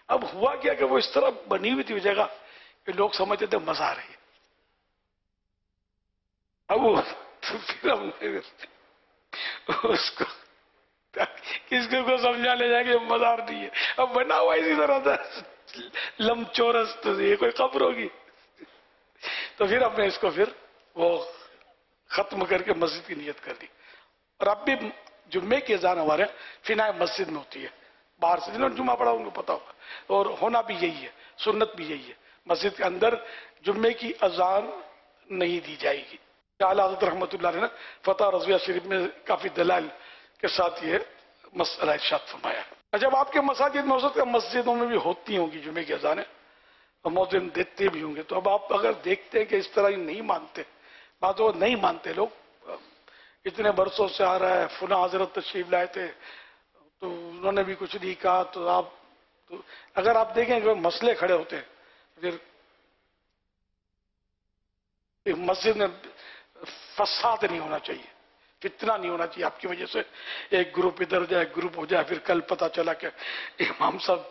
اب ہوا کیا کہ وہ اس طرح بنی ہوئی تھی وہ جگہ کہ لوگ سمجھتے تھے مزار ہے. اب وہ تو پھر ہم نے اس کو کس کو سمجھا لے جائے کہ مزار نہیں ہے, اب بنا ہوا اسی طرح تھا لم چورس, تو یہ کوئی قبر ہوگی. تو پھر ہم نے اس کو پھر وہ ختم کر کے مسجد کی نیت کر دی. اور اب بھی جمعے کی اذان ہمارے فنائے مسجد میں ہوتی ہے, باہر سے جنہوں نے جمعہ پڑھا ان کو پتا ہوگا, اور ہونا بھی یہی ہے, سنت بھی یہی ہے. مسجد کے اندر جمعے کی اذان نہیں دی جائے گی. اعلیٰ حضرت رحمۃ اللہ علیہ نے فتح رضویہ شریف میں کافی دلائل کے ساتھ یہ مسئلہ ارشاد فرمایا. جب آپ کے مساجد میں ہو سکتا ہے, مسجدوں میں بھی ہوتی ہوں گی جمعے کی اذانیں, اور مؤذن دیتے بھی ہوں گے. تو اب آپ اگر دیکھتے ہیں کہ اس طرح ہی نہیں مانتے, بعض وہ نہیں مانتے لوگ, اتنے برسوں سے آ رہا ہے, فلاں حضرت تشریف لائے تھے تو انہوں نے بھی کچھ نہیں کہا, تو آپ تو اگر آپ دیکھیں کہ مسئلے کھڑے ہوتے ہیں پھر مسجد میں فساد نہیں ہونا چاہیے, فتنہ نہیں ہونا چاہیے آپ کی وجہ سے. ایک گروپ ادھر جائے, ایک گروپ ہو جائے, پھر کل پتہ چلا کہ امام صاحب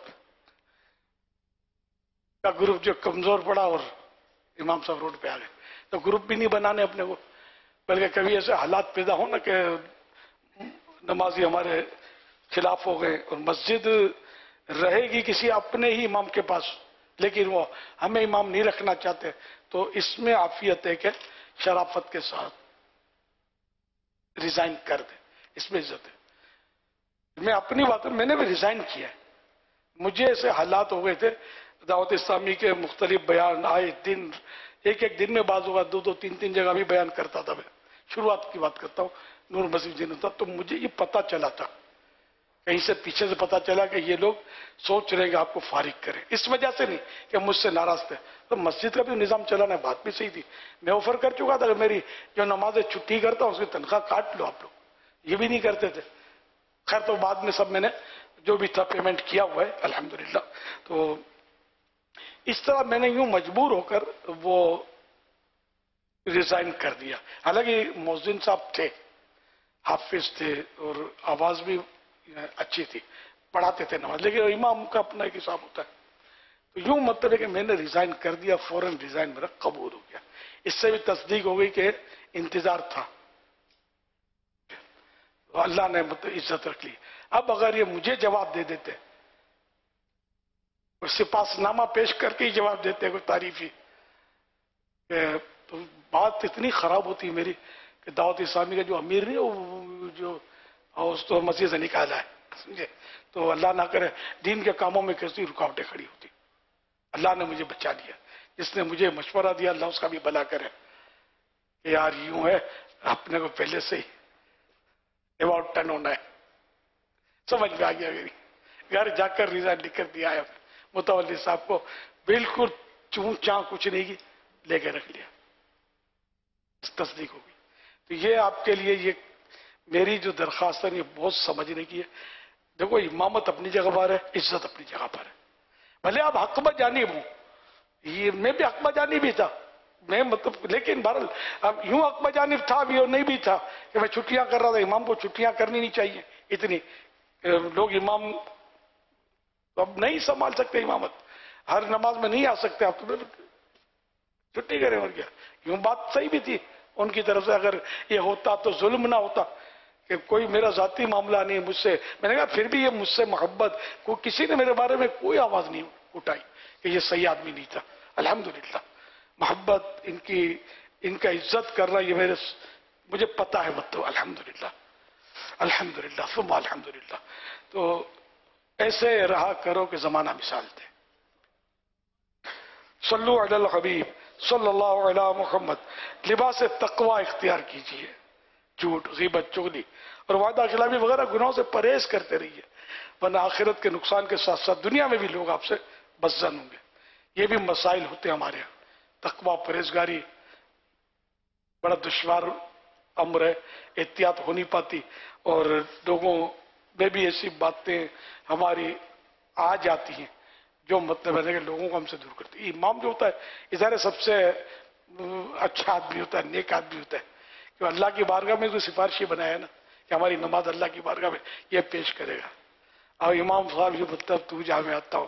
کا گروپ جو کمزور پڑا اور امام صاحب روڈ پہ آ گئے. تو گروپ بھی نہیں بنانے اپنے کو, بلکہ کبھی ایسے حالات پیدا ہو نا کہ نمازی ہمارے خلاف ہو گئے, اور مسجد رہے گی کسی اپنے ہی امام کے پاس, لیکن وہ ہمیں امام نہیں رکھنا چاہتے, تو اس میں عافیت ہے کہ شرافت کے ساتھ ریزائن کر دے, اس میں عزت ہے. میں اپنی بات میں نے بھی ریزائن کیا ہے. مجھے ایسے حالات ہو گئے تھے, دعوت اسلامی کے مختلف بیان آئے دن, ایک ایک دن میں بعض ہوگا دو دو تین تین جگہ بھی بیان کرتا تھا. میں شروعات کی بات کرتا ہوں, نور مسجد جن تھا, تو مجھے یہ پتا چلا تھا, کہیں سے پیچھے سے پتا چلا کہ یہ لوگ سوچ رہے ہیں کہ آپ کو فارغ کریں. اس وجہ سے نہیں کہ مجھ سے ناراض تھے, تو مسجد کا بھی نظام چلانا ہے, بات بھی صحیح تھی. میں آفر کر چکا تھا کہ میری جو نمازیں چھٹی کرتا ہوں اس کی تنخواہ کاٹ لو آپ لوگ, یہ بھی نہیں کرتے تھے. خیر تو بعد میں سب میں نے جو بھی تھا پیمنٹ کیا ہوا ہے الحمدللہ. تو اس طرح میں نے یوں مجبور ہو کر وہ ریزائن کر دیا. حالانکہ مؤذن صاحب تھے, حافظ تھے, اور آواز بھی اچھی تھی, پڑھاتے تھے نماز, لیکن امام کا اپنا ایک حساب ہوتا ہے. تو یوں مطلب ہے کہ میں نے ریزائن کر دیا, فوراً ریزائن میرا قبول ہو گیا. اس سے بھی تصدیق ہو گئی کہ انتظار تھا, اللہ نے مطلب عزت رکھ لی. اب اگر یہ مجھے جواب دے دیتے اور سپاس نامہ پیش کر کے ہی جواب دیتے کوئی تعریفی, تو بات اتنی خراب ہوتی میری کہ دعوت اسلامی کا جو امیر نہیں وہ جو اس تو مسجد سے نکالا ہے, سمجھے. تو اللہ نہ کرے دین کے کاموں میں کیسی رکاوٹیں کھڑی ہوتی. اللہ نے مجھے بچا لیا. جس نے مجھے مشورہ دیا اللہ اس کا بھی بھلا کرے کہ یار یوں ہے, اپنے کو پہلے سے ہی ایوارڈ ٹن ہونا ہے. سمجھ میں آ گیا میری. گھر جا کر ریزائن لکھ کر دیا ہے متولی صاحب کو, بالکل چون چاں کچھ نہیں کی, لے کے رکھ لیا, تصدیق ہو گئی. تو یہ آپ کے لیے یہ میری جو درخواست ہے یہ بہت سمجھنے کی ہے. دیکھو امامت اپنی جگہ پر ہے, عزت اپنی جگہ پر ہے. بھلے آپ حق با جانب ہوں, یہ میں بھی حق با جانب بھی تھا, میں مطلب, لیکن بہرحال اب یوں حق با جانب تھا بھی اور نہیں بھی تھا کہ میں چھٹیاں کر رہا تھا. امام کو چھٹیاں کرنی نہیں چاہیے اتنی, لوگ امام اب نہیں سنبھال سکتے امامت, ہر نماز میں نہیں آ سکتے, آپ تو چھٹی کریں اور کیا. یوں بات صحیح بھی تھی ان کی طرف سے. اگر یہ ہوتا تو ظلم نہ ہوتا کہ کوئی میرا ذاتی معاملہ نہیں مجھ سے, میں نے کہا پھر بھی یہ مجھ سے محبت, کو کسی نے میرے بارے میں کوئی آواز نہیں اٹھائی کہ یہ صحیح آدمی نہیں تھا. الحمدللہ محبت ان کی, ان کا عزت کرنا یہ میرے مجھے پتا ہے مطلب. الحمدللہ الحمدللہ ثم الحمدللہ. تو ایسے رہا کرو کہ زمانہ مثال دے. صلو علی الحبیب صلی اللہ علی محمد. لباس تقوی اختیار کیجئے, جھوٹ, غیبت, چغلی اور وعدہ خلافی وغیرہ گناہوں سے پرہیز کرتے رہیے, ورنہ آخرت کے نقصان کے ساتھ ساتھ دنیا میں بھی لوگ آپ سے بدظن ہوں گے. یہ بھی مسائل ہوتے ہیں ہمارے یہاں. تقوی, پرہیزگاری بڑا دشوار امر ہے, احتیاط ہو نہیں پاتی, اور لوگوں میں بھی ایسی باتیں ہماری آ جاتی ہیں جو مطلب ہے کہ لوگوں کو ہم سے دور کرتی ہے. امام جو ہوتا ہے ادھر سب سے اچھا آدمی ہوتا ہے, نیک آدمی ہوتا ہے, کہ اللہ کی بارگاہ میں کوئی سفارشی بنایا ہے نا کہ ہماری نماز اللہ کی بارگاہ میں یہ پیش کرے گا. اور امام صاحب یہ مطلب تو جہاں میں آتا ہوں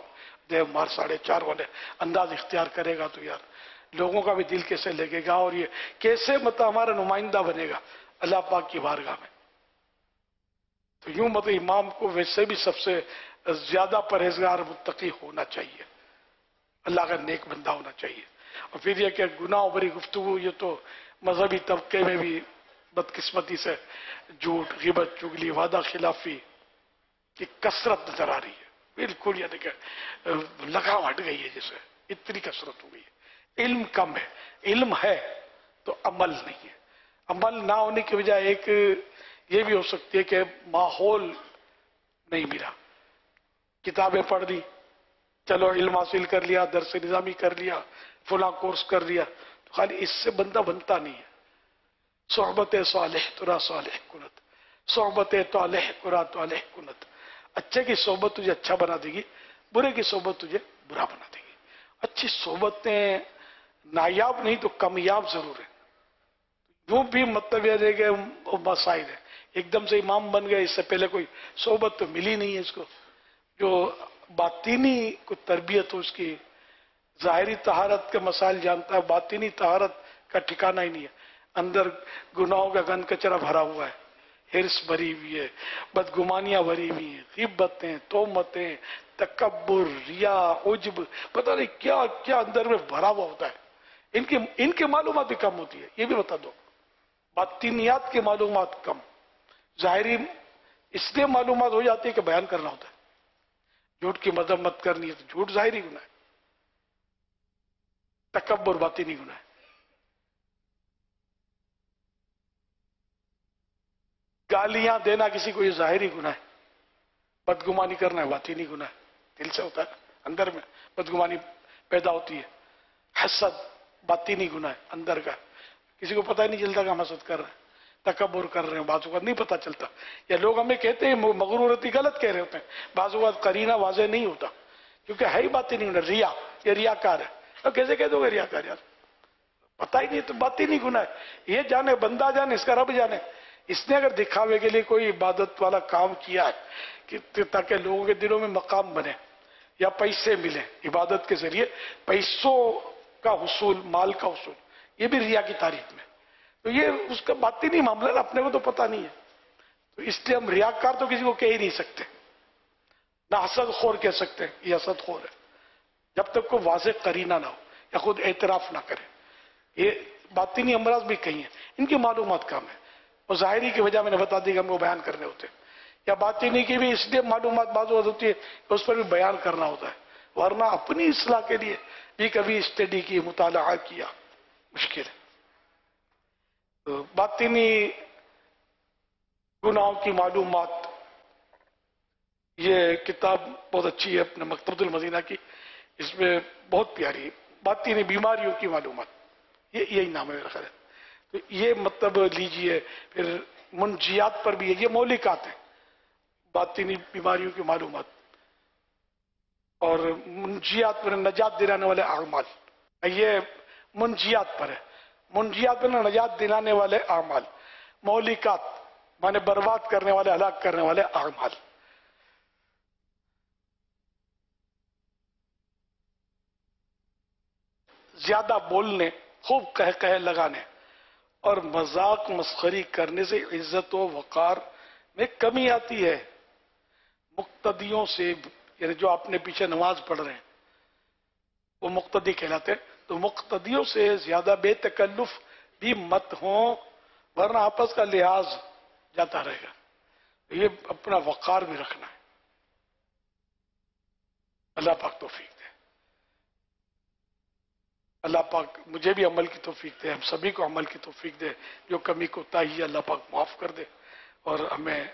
دیو مار ساڑھے چار والے انداز اختیار کرے گا تو یار لوگوں کا بھی دل کیسے لگے گا، اور یہ کیسے مطلب ہمارا نمائندہ بنے گا اللہ پاک کی بارگاہ میں. تو یوں مطلب امام کو ویسے بھی سب سے زیادہ پرہیزگار متقی ہونا چاہیے، اللہ کا نیک بندہ ہونا چاہیے. اور پھر یہ کہ گناہ بری گفتگو، یہ تو مذہبی طبقے میں بھی بدقسمتی سے جھوٹ، غیبت، چگلی، وعدہ خلافی کی کثرت نظر آ رہی ہے. بالکل یعنی کہ لگام ہٹ گئی ہے، جیسے اتنی کثرت ہو گئی ہے. علم کم ہے، علم ہے تو عمل نہیں ہے. عمل نہ ہونے کی وجہ ایک یہ بھی ہو سکتی ہے کہ ماحول نہیں ملا. کتابیں پڑھ لی، چلو علم حاصل کر لیا، درس نظامی کر لیا، فلاں کورس کر لیا، تو خالی اس سے بندہ بنتا نہیں ہے. صحبت صالح ترا صالح کنت، صحبت طالح کرا طالح کنت. اچھے کی صحبت تجھے اچھا بنا دے گی، برے کی صحبت تجھے برا بنا دے گی. اچھی صحبتیں نایاب نہیں تو کامیاب ضرور ہے. وہ بھی مطلب یہ ہے کہ مسائل ہے. ایک دم سے امام بن گئے، اس سے پہلے کوئی صحبت تو ملی نہیں ہے اس کو. جو باطینی کو تربیت ہو اس کی، ظاہری طہارت کے مسائل جانتا ہے، باطینی طہارت کا ٹھکانہ ہی نہیں ہے. اندر گناہوں کا گند کچرا بھرا ہوا ہے، ہرس بھری ہوئی ہے، بدگمانیاں بھری ہوئی ہیں، غیبتیں، تہمتیں، تکبر، ریا، عجب، پتہ نہیں کیا کیا اندر میں بھرا ہوا ہوتا ہے. ان کی ان کی معلومات بھی کم ہوتی ہے، یہ بھی بتا دو. باطینیات کی معلومات کم، ظاہری اس لیے معلومات ہو جاتی ہے کہ بیان کرنا ہوتا ہے. جھوٹ کی مذمت کرنی ہے تو جھوٹ ظاہری گناہ ہے، تکبر باطینی گناہ ہے. گالیاں دینا کسی کو یہ ظاہری گناہ ہے. بدگمانی کرنا ہے باطینی گناہ ہے، دل سے ہوتا ہے، اندر میں بدگمانی پیدا ہوتی ہے. حسد باطینی گناہ ہے، اندر کا، کسی کو پتہ ہی نہیں چلتا کہ ہم حسد کر رہے ہیں، تکبر کر رہے ہیں، بعض اوقات نہیں پتہ چلتا. یا لوگ ہمیں کہتے ہیں مغرورتی، غلط کہہ رہے ہوتے ہیں، بعض اوقات قرینہ واضح نہیں ہوتا کیونکہ ہے ہی باطینی گناہ. ریا، یہ ریاکار ہے. اور کیسے کہہ دو گے ریاکار؟ یار پتہ ہی نہیں تو باطینی گناہ ہے. یہ جانے بندہ جانے، اس کا رب جانے. اس نے اگر دکھاوے کے لیے کوئی عبادت والا کام کیا ہے کہ تاکہ لوگوں کے دلوں میں مقام بنے یا پیسے ملیں عبادت کے ذریعے، پیسوں کا حصول، مال کا حصول، یہ بھی ریا کی تعریف میں. تو یہ اس کا باطینی معاملہ ہے، اپنے کو تو پتہ نہیں ہے. تو اس لیے ہم ریاکار تو کسی کو کہہ ہی نہیں سکتے، نہ حسد خور کہہ سکتے ہیں یہ حسد خور ہے، جب تک کوئی واضح قرینہ نہ ہو یا خود اعتراف نہ کرے. یہ باطینی امراض بھی کہیں ہیں، ان کی معلومات کم ہے. اور ظاہری کی وجہ میں نے بتا دی کہ ہم کو بیان کرنے ہوتے ہیں. یا باطینی کی بھی اس لیے معلومات بعض وقت ہوتی ہے کہ اس پر بھی بیان کرنا ہوتا ہے، ورنہ اپنی اصلاح کے لیے بھی کبھی اسٹڈی کی، مطالعہ کیا، مشکل ہے. تو باطینی گناہوں کی معلومات، یہ کتاب بہت اچھی ہے اپنے مکتبۃ المدینہ کی، اس میں بہت پیاری باطینی بیماریوں کی معلومات، یہ یہی نام ہے میرا خیال ہے. تو یہ مطلب لیجئے. پھر منجیات پر بھی ہے، یہ مولکات ہیں، باطینی بیماریوں کی معلومات. اور منجیات پر نجات دلانے والے اعمال، یہ منجیات پر ہے. منجیات پر نجات دلانے والے اعمال، مولکات مانے برباد کرنے والے، ہلاک کرنے والے اعمال. زیادہ بولنے، خوب کہہ کہہ لگانے اور مذاق مسخری کرنے سے عزت و وقار میں کمی آتی ہے. مقتدیوں سے، یعنی جو اپنے پیچھے نماز پڑھ رہے ہیں وہ مقتدی کہلاتے ہیں، تو مقتدیوں سے زیادہ بے تکلف بھی مت ہوں، ورنہ آپس کا لحاظ جاتا رہے گا. یہ اپنا وقار بھی رکھنا ہے. اللہ پاک توفیق دے. اللہ پاک مجھے بھی عمل کی توفیق دے، ہم سبھی کو عمل کی توفیق دے. جو کمی کوتاہی ہے اللہ پاک معاف کر دے، اور ہمیں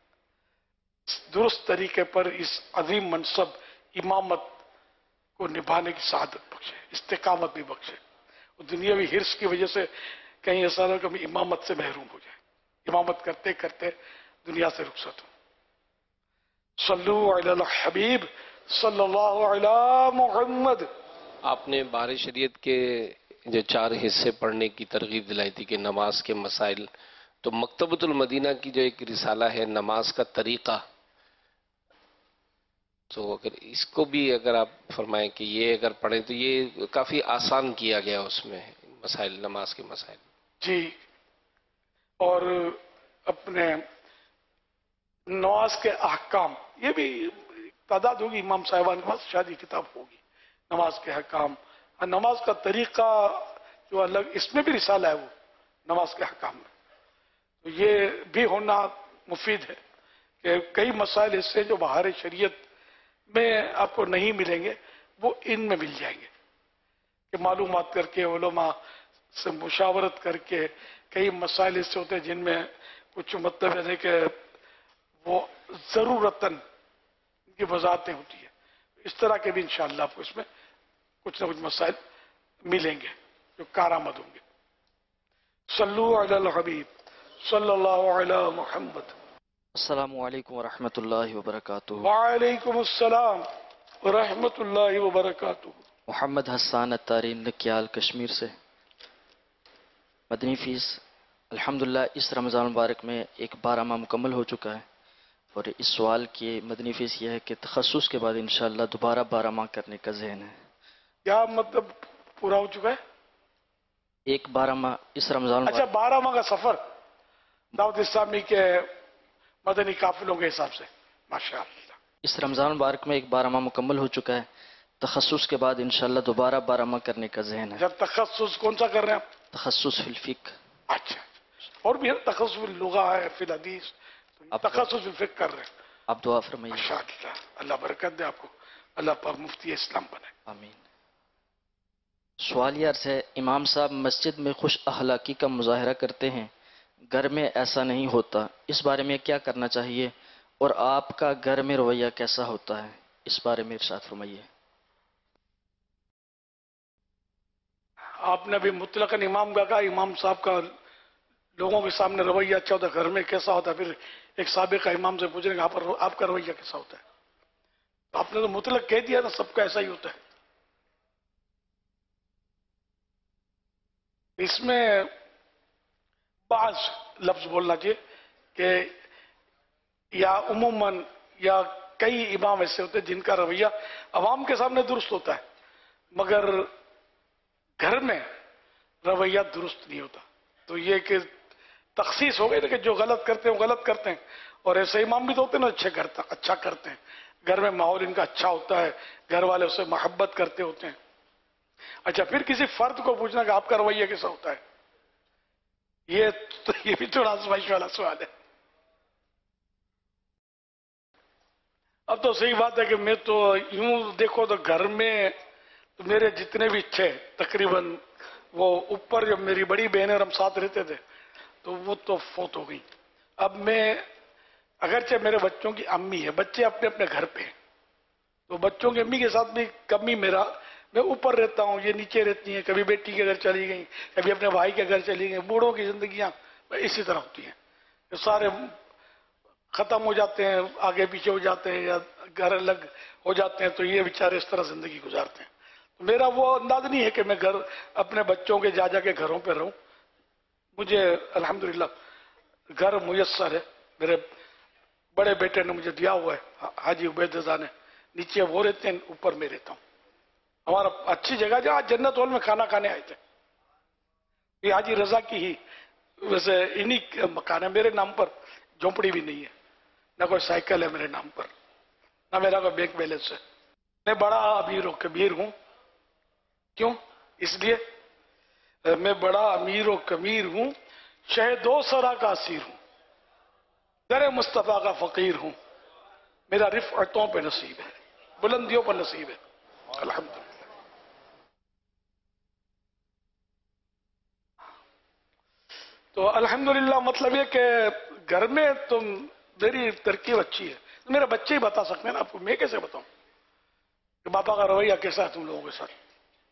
درست طریقے پر اس عظیم منصب امامت کو نبھانے کی سعادت بخشے، استقامت بھی بخشے. اور دنیاوی حرص کی وجہ سے کہیں ایسا نہ کہ ہم امامت سے محروم ہو جائیں، امامت کرتے کرتے دنیا سے رخصت ہوں. صلو علی الحبیب صلی اللہ علی محمد. آپ نے بہار شریعت کے جو چار حصے پڑھنے کی ترغیب دلائی تھی کہ نماز کے مسائل، تو مکتبۃ المدینہ کی جو ایک رسالہ ہے نماز کا طریقہ، تو اگر اس کو بھی اگر آپ فرمائیں کہ یہ اگر پڑھیں تو یہ کافی آسان کیا گیا اس میں مسائل، نماز کے مسائل. جی، اور اپنے نماز کے احکام، یہ بھی تعداد ہوگی امام صاحبان کے پاس، شادی کتاب ہوگی نماز کے احکام. نماز کا طریقہ جو الگ، اس میں بھی رسالہ ہے وہ نماز کے احکام میں. تو یہ بھی ہونا مفید ہے کہ کئی مسائل ایسے جو بہار شریعت میں آپ کو نہیں ملیں گے وہ ان میں مل جائیں گے، کہ معلومات کر کے علماء سے مشاورت کر کے کئی مسائل ایسے ہوتے ہیں جن میں کچھ مطلب ہے کہ وہ ضرورتاً ان کی وضاحتیں ہوتی ہیں. اس طرح کے بھی انشاءاللہ آپ کو اس میں کچھ نہ کچھ مسائل ملیں گے جو کارآمد ہوں گے. صلو علی الحبیب صلی اللہ علی محمد. السلام علیکم ورحمۃ اللہ وبرکاتہ. وعلیکم السلام ورحمۃ اللہ وبرکاتہ. محمد حسان اتاری نکیال کشمیر سے. مدنی فیس الحمدللہ اس رمضان مبارک میں ایک بارہ ماہ مکمل ہو چکا ہے، اور اس سوال کی مدنی فیس یہ ہے کہ تخصص کے بعد انشاءاللہ دوبارہ بارہ ماہ کرنے کا ذہن ہے. کیا مطلب پورا ہو چکا ہے؟ ایک بارہ ماہ اس رمضان اچھا، مبارک بارہ ماہ کا سفر دعوت اسلامی کے مدنی قافلوں کے حساب سے. ماشاءاللہ. اس رمضان مبارک میں ایک بارہ ماہ مکمل ہو چکا ہے، تخصص کے بعد انشاءاللہ دوبارہ بارہ ماہ کرنے کا ذہن ہے. جب تخصص کون سا کر رہے ہیں آپ؟ تخصص فی الفقہ. اچھا، اور بھی ہے تخصص فی اللغہ ہے، فی الحدیث، تخصص فی الفقہ کر رہے ہیں. آپ دعا فرمائیے. ماشاءاللہ، اللہ برکت دے آپ کو، اللہ پاک مفتی اسلام بنے. آمین. سوال یہ عرض ہے، امام صاحب مسجد میں خوش اخلاقی کا مظاہرہ کرتے ہیں، گھر میں ایسا نہیں ہوتا، اس بارے میں کیا کرنا چاہیے، اور آپ کا گھر میں رویہ کیسا ہوتا ہے، اس بارے میں ارشاد فرمائیے. آپ نے بھی مطلقاً امام کا کہا، امام صاحب کا لوگوں کے سامنے رویہ اچھا ہوتا ہے، گھر میں کیسا ہوتا ہے. پھر ایک سابقہ امام سے پوچھیں گے آپ پر آپ کا رویہ کیسا ہوتا ہے. آپ نے تو مطلق کہہ دیا نا، سب کا ایسا ہی ہوتا ہے. اس میں بعض لفظ بولنا چاہیے کہ یا عموماً یا کئی امام ایسے ہوتے ہیں جن کا رویہ عوام کے سامنے درست ہوتا ہے، مگر گھر میں رویہ درست نہیں ہوتا. تو یہ کہ تخصیص ہو گئی کہ جو غلط کرتے ہیں وہ غلط کرتے ہیں، اور ایسے امام بھی تو ہوتے ہیں نا اچھے کرتا اچھا کرتے ہیں، گھر میں ماحول ان کا اچھا ہوتا ہے، گھر والے اسے محبت کرتے ہوتے ہیں. اچھا، پھر کسی فرد کو پوچھنا کہ آپ کا رویہ کیسا ہوتا ہے، یہ یہ بھی تھوڑا آزمائش والا سوال ہے. اب تو صحیح بات ہے کہ میں تو یوں دیکھو تو گھر میں تو میرے جتنے بھی تھے تقریباً، وہ اوپر جب میری بڑی بہنیں اور ہم ساتھ رہتے تھے تو وہ تو فوت ہو گئی. اب میں اگرچہ میرے بچوں کی امی ہے، بچے اپنے اپنے گھر پہ ہیں، تو بچوں کی امی کے ساتھ بھی کمی میرا، میں اوپر رہتا ہوں، یہ نیچے رہتی ہیں، کبھی بیٹی کے گھر چلی گئیں، کبھی اپنے بھائی کے گھر چلی گئیں. بوڑھوں کی زندگیاں اسی طرح ہوتی ہیں، سارے ختم ہو جاتے ہیں، آگے پیچھے ہو جاتے ہیں، یا گھر الگ ہو جاتے ہیں، تو یہ بیچارے اس طرح زندگی گزارتے ہیں. میرا وہ انداز نہیں ہے کہ میں گھر اپنے بچوں کے جا جا کے گھروں پہ رہوں. مجھے الحمدللہ گھر میسر ہے، میرے بڑے بیٹے نے مجھے دیا ہوا ہے، حاجی عبید رضا نے. نیچے وہ رہتے ہیں، اوپر میں رہتا ہوں. ہمارا اچھی جگہ جہاں جنت ہال میں کھانا کھانے آئے تھے، یہ حاجی رضا کی ہی ویسے انہی مکان ہے. میرے نام پر جھونپڑی بھی نہیں ہے، نہ کوئی سائیکل ہے میرے نام پر، نہ میرا کوئی بینک بیلنس ہے. میں بڑا امیر و کبیر ہوں. کیوں؟ اس لیے میں بڑا امیر و کبیر ہوں، شہد و سرا کا اسیر ہوں، در مصطفیٰ کا فقیر ہوں. میرا رفعتوں پہ نصیب ہے، بلندیوں پر نصیب ہے، الحمدللہ. تو الحمدللہ مطلب یہ کہ گھر میں تو میری ترکیب اچھی ہے. میرے بچے ہی بتا سکتے ہیں نا آپ کو، میں کیسے بتاؤں کہ باپا کا رویہ کیسا ہے تم لوگوں کے ساتھ.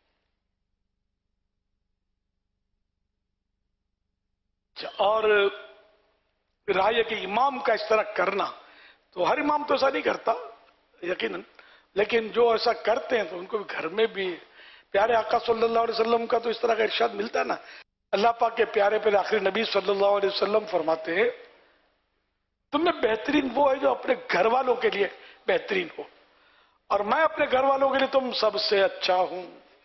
اور رہا یہ کہ امام کا اس طرح کرنا، تو ہر امام تو ایسا نہیں کرتا یقیناً، لیکن جو ایسا کرتے ہیں تو ان کو بھی گھر میں بھی پیارے آقا صلی اللہ علیہ وسلم کا تو اس طرح کا ارشاد ملتا ہے نا. اللہ پاک کے پیارے پیارے آخری نبی صلی اللہ علیہ وسلم فرماتے ہیں تم میں بہترین وہ ہے جو اپنے گھر والوں کے لیے بہترین ہو. اور میں اپنے گھر والوں کے لیے تم سب سے اچھا ہوں.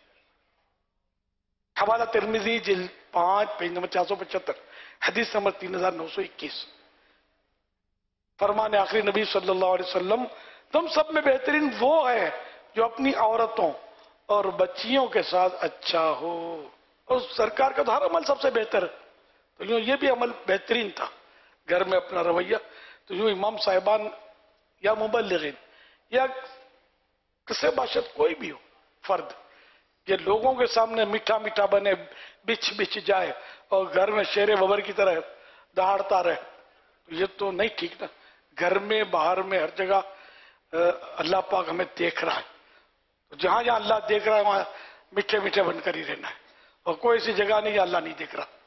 حوالہ ترمذی جلد پانچ پیج نمبر چار سو پچہتر حدیث نمبر تین ہزار نو سو اکیس. فرمان آخری نبی صلی اللہ علیہ وسلم تم سب میں بہترین وہ ہے جو اپنی عورتوں اور بچیوں کے ساتھ اچھا ہو. اور سرکار کا تو ہر عمل سب سے بہتر ہے، تو یوں یہ بھی عمل بہترین تھا گھر میں اپنا رویہ. تو یوں امام صاحبان یا مبلغین یا کسے باشد کوئی بھی ہو فرد، یہ لوگوں کے سامنے میٹھا میٹھا بنے، بچ بچ جائے اور گھر میں شیر ببر کی طرح دہاڑتا رہے، تو یہ تو نہیں ٹھیک نا. گھر میں باہر میں ہر جگہ اللہ پاک ہمیں دیکھ رہا ہے، تو جہاں جہاں اللہ دیکھ رہا ہے وہاں میٹھے میٹھے بن کر ہی رہنا ہے، اور کوئی ایسی جگہ نہیں کہ اللہ نہیں دیکھ رہا.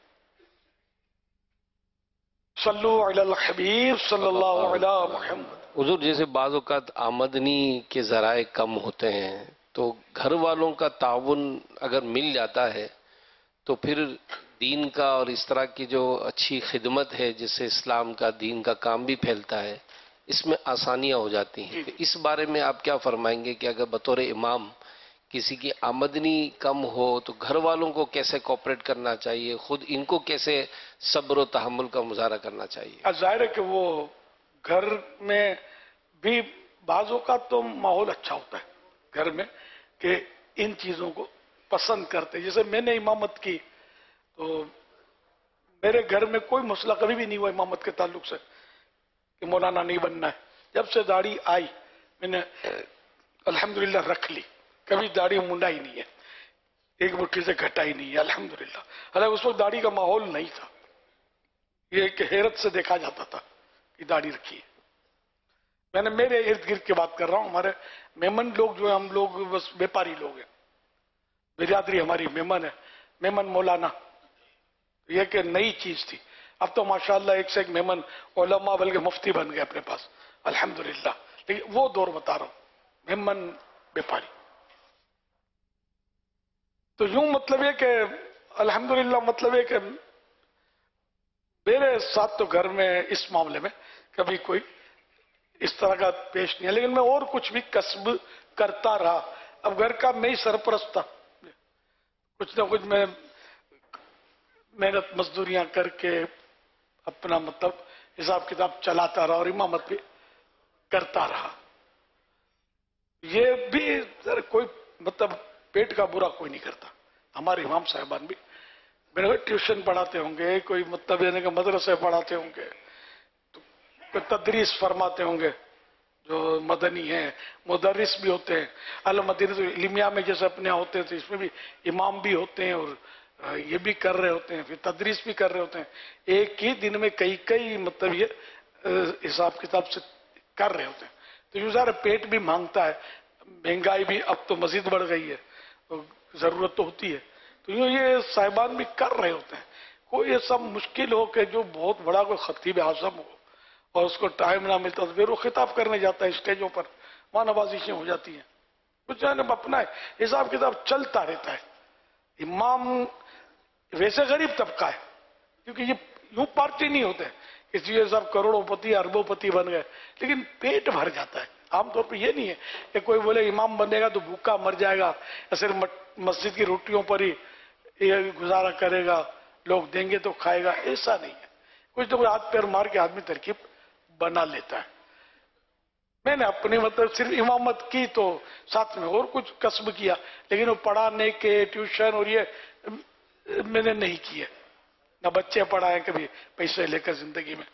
صلو علی الحبیب صلی اللہ علیہ محمد. حضور جیسے بعض اوقات آمدنی کے ذرائع کم ہوتے ہیں تو گھر والوں کا تعاون اگر مل جاتا ہے تو پھر دین کا اور اس طرح کی جو اچھی خدمت ہے جس سے اسلام کا دین کا کام بھی پھیلتا ہے اس میں آسانیاں ہو جاتی ہیں. تو اس بارے میں آپ کیا فرمائیں گے کہ اگر بطور امام کسی کی آمدنی کم ہو تو گھر والوں کو کیسے کوپریٹ کرنا چاہیے، خود ان کو کیسے صبر و تحمل کا مظاہرہ کرنا چاہیے؟ ظاہر ہے کہ وہ گھر میں بھی بعض اوقات تو ماحول اچھا ہوتا ہے گھر میں کہ ان چیزوں کو پسند کرتے. جیسے میں نے امامت کی تو میرے گھر میں کوئی مسئلہ کبھی بھی نہیں ہوا امامت کے تعلق سے کہ مولانا نہیں بننا ہے. جب سے داڑھی آئی میں نے الحمدللہ رکھ لی، کبھی داڑھی منڈا ہی نہیں ہے، ایک مٹھی سے گھٹا ہی نہیں ہے الحمدللہ. حالانکہ اس وقت داڑھی کا ماحول نہیں تھا، یہ کہ حیرت سے دیکھا جاتا تھا کہ داڑھی رکھی ہے. میں نے میرے ارد گرد کی بات کر رہا ہوں. ہمارے میمن لوگ جو ہیں ہم لوگ بس بیپاری لوگ ہیں، برادری ہماری میمن ہے، میمن مولانا. یہ کہ نئی چیز تھی. اب تو ماشاءاللہ ایک سے ایک میمن علماء بلکہ مفتی بن گئے اپنے پاس الحمدللہ. لیکن وہ دور بتا رہا ہوں میمن بیپاری. تو یوں مطلب یہ کہ الحمدللہ مطلب یہ کہ میرے ساتھ تو گھر میں اس معاملے میں کبھی کوئی اس طرح کا پیش نہیں ہے. لیکن میں اور کچھ بھی کسب کرتا رہا. اب گھر کا میں ہی سرپرست تھا، کچھ نہ کچھ میں محنت مزدوریاں کر کے اپنا مطلب حساب کتاب چلاتا رہا اور امامت بھی کرتا رہا. یہ بھی کوئی مطلب پیٹ کا برا کوئی نہیں کرتا. ہمارے امام صاحبان بھی میرے کو ٹیوشن پڑھاتے ہوں گے، کوئی مطلب یعنی کہ مدرسے پڑھاتے ہوں گے، کوئی تدریس فرماتے ہوں گے جو مدنی ہیں، مدرس بھی ہوتے ہیں. المدینہ علمیہ میں جیسے اپنے ہوتے تھے اس میں بھی امام بھی ہوتے ہیں اور یہ بھی کر رہے ہوتے ہیں، پھر تدریس بھی کر رہے ہوتے ہیں. ایک ہی دن میں کئی کئی مطلب یہ حساب کتاب سے کر رہے ہوتے ہیں. تو یہ ذرا پیٹ بھی مانگتا ہے، مہنگائی بھی اب تو مزید بڑھ گئی ہے، ضرورت تو ہوتی ہے. تو یہ صاحبان بھی کر رہے ہوتے ہیں. کوئی ایسا مشکل ہو کہ جو بہت بڑا کوئی خطیب اعظم ہو اور اس کو ٹائم نہ ملتا تو پھر وہ خطاب کرنے جاتا ہے اسٹیجوں پر، وہاں نوازشیں ہو جاتی ہیں. کچھ جانب اپنا ہے، حساب کتاب چلتا رہتا ہے. امام ویسے غریب طبقہ ہے کیونکہ یہ یوں پارٹی نہیں ہوتے کہ جی صاحب کروڑوں پتی اربوں پتی بن گئے، لیکن پیٹ بھر جاتا ہے. عام طور پہ یہ نہیں ہے کہ کوئی بولے امام بنے گا تو بھوکا مر جائے گا یا صرف مسجد کی روٹیوں پر ہی گزارا کرے گا، لوگ دیں گے تو کھائے گا، ایسا نہیں ہے. کچھ تو کوئی ہاتھ پیر مار کے آدمی ترکیب بنا لیتا ہے. میں نے اپنی مطلب صرف امامت کی تو ساتھ میں اور کچھ کسب کیا، لیکن وہ پڑھانے کے ٹیوشن اور یہ میں نے نہیں کیے، نہ بچے پڑھائے کبھی پیسے لے کر زندگی میں.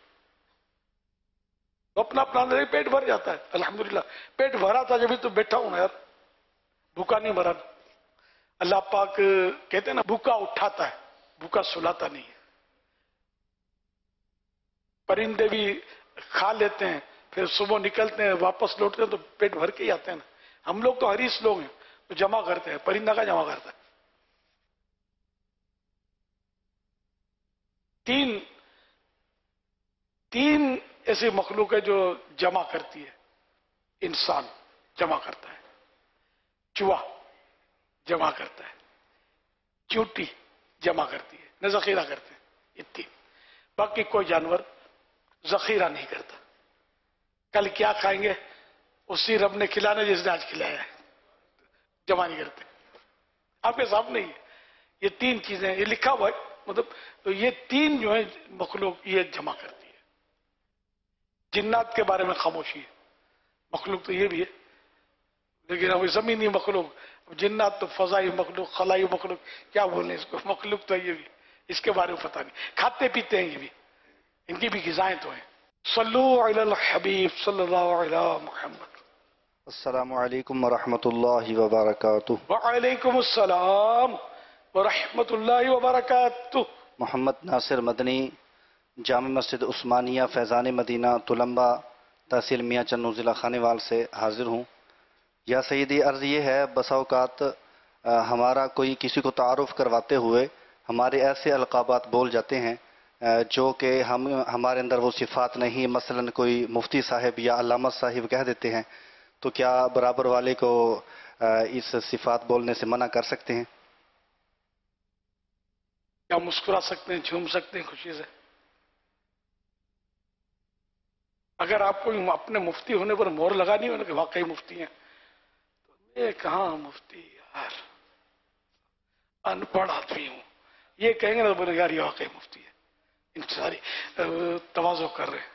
تو اپنا اپنا پیٹ بھر جاتا ہے الحمدللہ. پیٹ بھرا تھا جبھی تو بیٹھا ہوں نا یار، بھوکا نہیں مرا. اللہ پاک کہتے ہیں نا بھوکا اٹھاتا ہے، بھوکا سلاتا نہیں ہے. پرندے بھی کھا لیتے ہیں پھر صبح نکلتے ہیں واپس لوٹتے ہیں تو پیٹ بھر کے ہی آتے ہیں نا. ہم لوگ تو حریص لوگ ہیں تو جمع کرتے ہیں، پرندہ کا جمع کرتا ہے. تین تین ایسی مخلوق ہے جو جمع کرتی ہے. انسان جمع کرتا ہے، چوہا جمع کرتا ہے، چیونٹی جمع کرتی ہے، نہ ذخیرہ کرتے ہیں. یہ تین. باقی کوئی جانور ذخیرہ نہیں کرتا. کل کیا کھائیں گے اسی رب نے کھلانا جس نے آج کھلایا ہے، جمع نہیں کرتے، آپ کے سامنے ہی ہے۔ یہ تین چیزیں یہ لکھا ہوا ہے، مطلب تو یہ تین جو ہے مخلوق یہ جمع کرتی ہے۔ جنات کے بارے میں خاموشی ہے، مخلوق تو یہ بھی ہے، لیکن اب زمینی مخلوق، جنات تو فضائی مخلوق، خلائی مخلوق، کیا بولیں اس کو، مخلوق تو یہ بھی، اس کے بارے میں پتہ نہیں، کھاتے پیتے ہیں یہ بھی، ان کی بھی غذائیں تو ہیں۔ صلو علی الحبیب صلی اللہ علیہ محمد۔ السلام علیکم ورحمۃ اللہ وبرکاتہ۔ وعلیکم السلام ورحمۃ اللہ وبرکاتہ۔ محمد ناصر مدنی، جامع مسجد عثمانیہ فیضان مدینہ تلمبہ، تحصیل میاں چنو، ضلع خانیوال سے حاضر ہوں۔ یا سیدی، عرض یہ ہے بسا اوقات ہمارا کوئی کسی کو تعارف کرواتے ہوئے ہمارے ایسے القابات بول جاتے ہیں جو کہ ہم ہمارے اندر وہ صفات نہیں، مثلا کوئی مفتی صاحب یا علامہ صاحب کہہ دیتے ہیں، تو کیا برابر والے کو اس صفات بولنے سے منع کر سکتے ہیں؟ کیا مسکرا سکتے ہیں، جھوم سکتے ہیں خوشی سے؟ اگر آپ کو اپنے مفتی ہونے پر مہر لگانی ہو نا کہ واقعی مفتی ہیں، تو میں کہاں مفتی یار، ان پڑھ آدمی ہوں، یہ کہیں گے نا بولے یار یہ واقعی مفتی ہے، ان ساری تواضع کر رہے ہیں،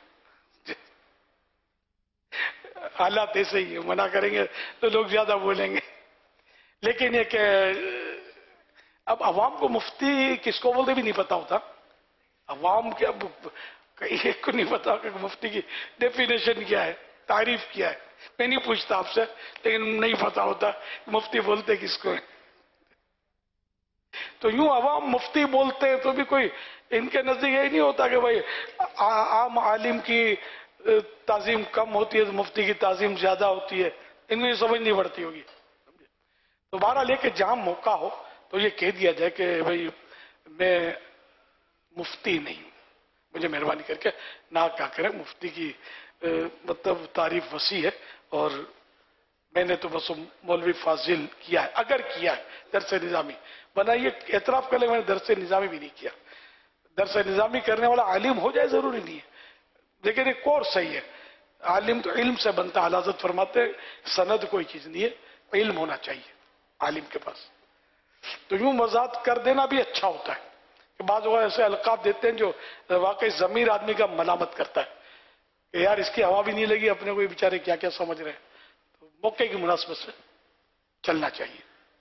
حالات ایسے ہی ہے، منع کریں گے تو لوگ زیادہ بولیں گے۔ لیکن یہ کہ اب عوام کو مفتی کس کو بولتے بھی نہیں پتا ہوتا، عوام کے اب ایک کو نہیں پتا کہ مفتی کی ڈیفینیشن کیا ہے، تعریف کیا ہے۔ میں نہیں پوچھتا آپ سے، لیکن نہیں پتا ہوتا مفتی بولتے کس کو ہیں۔ تو یوں عوام مفتی بولتے ہیں تو بھی کوئی ان کے نزدیک یہ نہیں ہوتا کہ بھائی عام عالم کی تعظیم کم ہوتی ہے تو مفتی کی تعظیم زیادہ ہوتی ہے، ان کو یہ سمجھ نہیں پڑتی ہوگی۔ تو بہرحال لے کے جہاں موقع ہو تو یہ کہہ دیا جائے کہ بھائی میں مفتی نہیں ہوں، مجھے مہربانی کر کے نہ کیا کریں، مفتی کی مطلب تعریف وسیع ہے، اور میں نے تو بس مولوی فاضل کیا ہے، اگر کیا ہے درس نظامی، ورنہ یہ اعتراف کر لیں میں نے درس نظامی بھی نہیں کیا۔ درس نظامی کرنے والا عالم ہو جائے ضروری نہیں ہے، لیکن ایک کورس صحیح ہے، عالم تو علم سے بنتا ہے، حضرت فرماتے ہیں سند کوئی چیز نہیں ہے، علم ہونا چاہیے عالم کے پاس۔ تو یوں وضاحت کر دینا بھی اچھا ہوتا ہے کہ بعض اوقات ایسے القاب دیتے ہیں جو واقعی ضمیر آدمی کا ملامت کرتا ہے کہ یار اس کی ہوا بھی نہیں لگی، اپنے کو بیچارے کیا کیا سمجھ رہے ہیں۔ تو موقع کی مناسبت سے چلنا چاہیے۔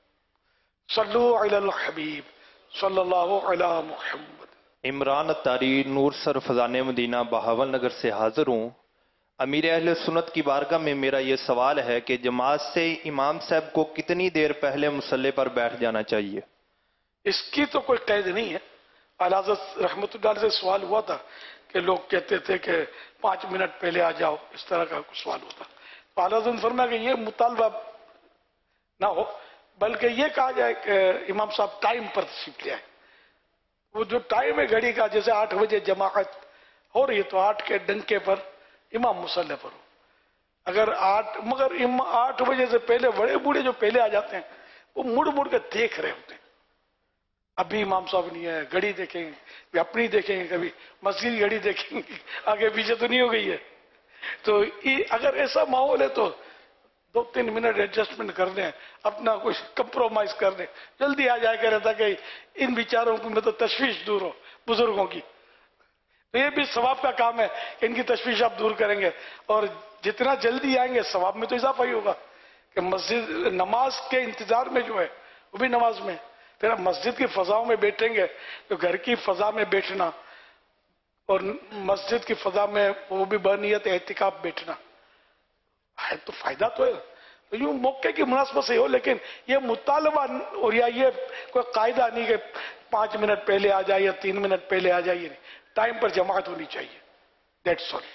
صلو علی الحبیب صلی اللہ علی محمد۔ عمران اتاری، نور سر فضان مدینہ، بہاول نگر سے حاضر ہوں۔ امیر اہل سنت کی بارگاہ میں میرا یہ سوال ہے کہ جماعت سے امام صاحب کو کتنی دیر پہلے مصلی پر بیٹھ جانا چاہیے؟ اس کی تو کوئی قید نہیں ہے۔ اعلیٰ حضرت رحمت اللہ علیہ سے سوال ہوا تھا کہ لوگ کہتے تھے کہ پانچ منٹ پہلے آ جاؤ، اس طرح کا کچھ سوال ہوتا، تو اعلیٰ حضرت نے فرمایا کہ یہ مطالبہ نہ ہو، بلکہ یہ کہا جائے کہ امام صاحب ٹائم پر تشریف لے آئے۔ وہ جو ٹائم ہے گھڑی کا، جیسے آٹھ بجے جماعت ہو رہی ہے تو آٹھ کے ڈنکے پر امام مصلی پر ہو۔ اگر آٹھ مگر آٹھ بجے سے پہلے بڑے بوڑھے جو پہلے آ جاتے ہیں وہ مڑ مڑ کے دیکھ رہے ہوتے ہیں، ابھی امام صاحب نہیں ہے، گھڑی دیکھیں گے، اپنی دیکھیں گے، کبھی مسجد کی گھڑی دیکھیں گے، آگے پیچھے تو نہیں ہو گئی ہے۔ تو اگر ایسا ماحول ہے تو دو تین منٹ ایڈجسٹمنٹ کر دیں، اپنا کچھ کمپرومائز کر دیں، جلدی آ جائے کرے تاکہ ان بیچاروں کو مطلب تشویش دور ہو بزرگوں کی۔ تو یہ بھی ثواب کا کام ہے کہ ان کی تشویش آپ دور کریں گے، اور جتنا جلدی آئیں گے ثواب میں تو اضافہ ہی ہوگا کہ مسجد نماز کے انتظار میں جو ہے وہ بھی نماز میں، پھر آپ مسجد کی فضاؤں میں بیٹھیں گے تو گھر کی فضا میں بیٹھنا اور مسجد کی فضا میں وہ بھی بنیت اعتکاف بیٹھنا ہے تو فائدہ تو ہے۔ تو یوں موقع کی مناسبت سے ہو، لیکن یہ مطالبہ اور یا یہ کوئی قاعدہ نہیں کہ پانچ منٹ پہلے آ جائے یا تین منٹ پہلے آ جائیے، ٹائم پر جماعت ہونی چاہیے، دیٹس آل۔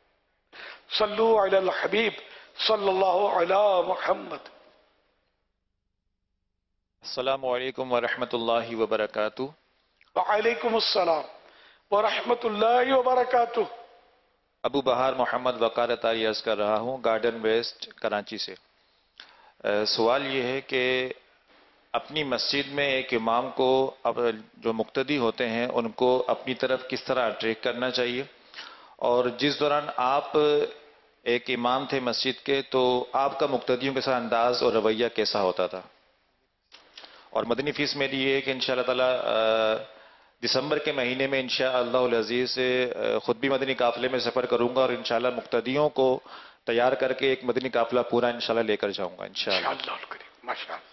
صلو علی الحبیب صلی اللہ علی محمد۔ السلام علیکم ورحمۃ اللہ وبرکاتہ۔ وعلیکم السلام ورحمۃ اللہ وبرکاتہ۔ ابو بہار محمد وقار اتاری عرض کر رہا ہوں، گارڈن ویسٹ کراچی سے۔ سوال یہ ہے کہ اپنی مسجد میں ایک امام کو اب جو مقتدی ہوتے ہیں ان کو اپنی طرف کس طرح اٹریکٹ کرنا چاہیے، اور جس دوران آپ ایک امام تھے مسجد کے، تو آپ کا مقتدیوں کے ساتھ انداز اور رویہ کیسا ہوتا تھا؟ اور مدنی فیس میری یہ ہے کہ انشاءاللہ تعالی دسمبر کے مہینے میں انشاءاللہ العزیز سے خود بھی مدنی قافلے میں سفر کروں گا، اور انشاءاللہ مقتدیوں کو تیار کر کے ایک مدنی قافلہ پورا انشاءاللہ لے کر جاؤں گا انشاءاللہ۔ ماشاءاللہ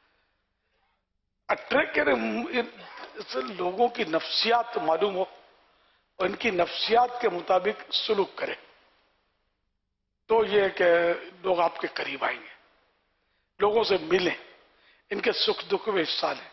اٹریکٹ کرے، لوگوں کی نفسیات معلوم ہو اور ان کی نفسیات کے مطابق سلوک کرے، تو یہ کہ لوگ آپ کے قریب آئیں گے، لوگوں سے ملیں، ان کے سکھ دکھ میں حصہ لیں،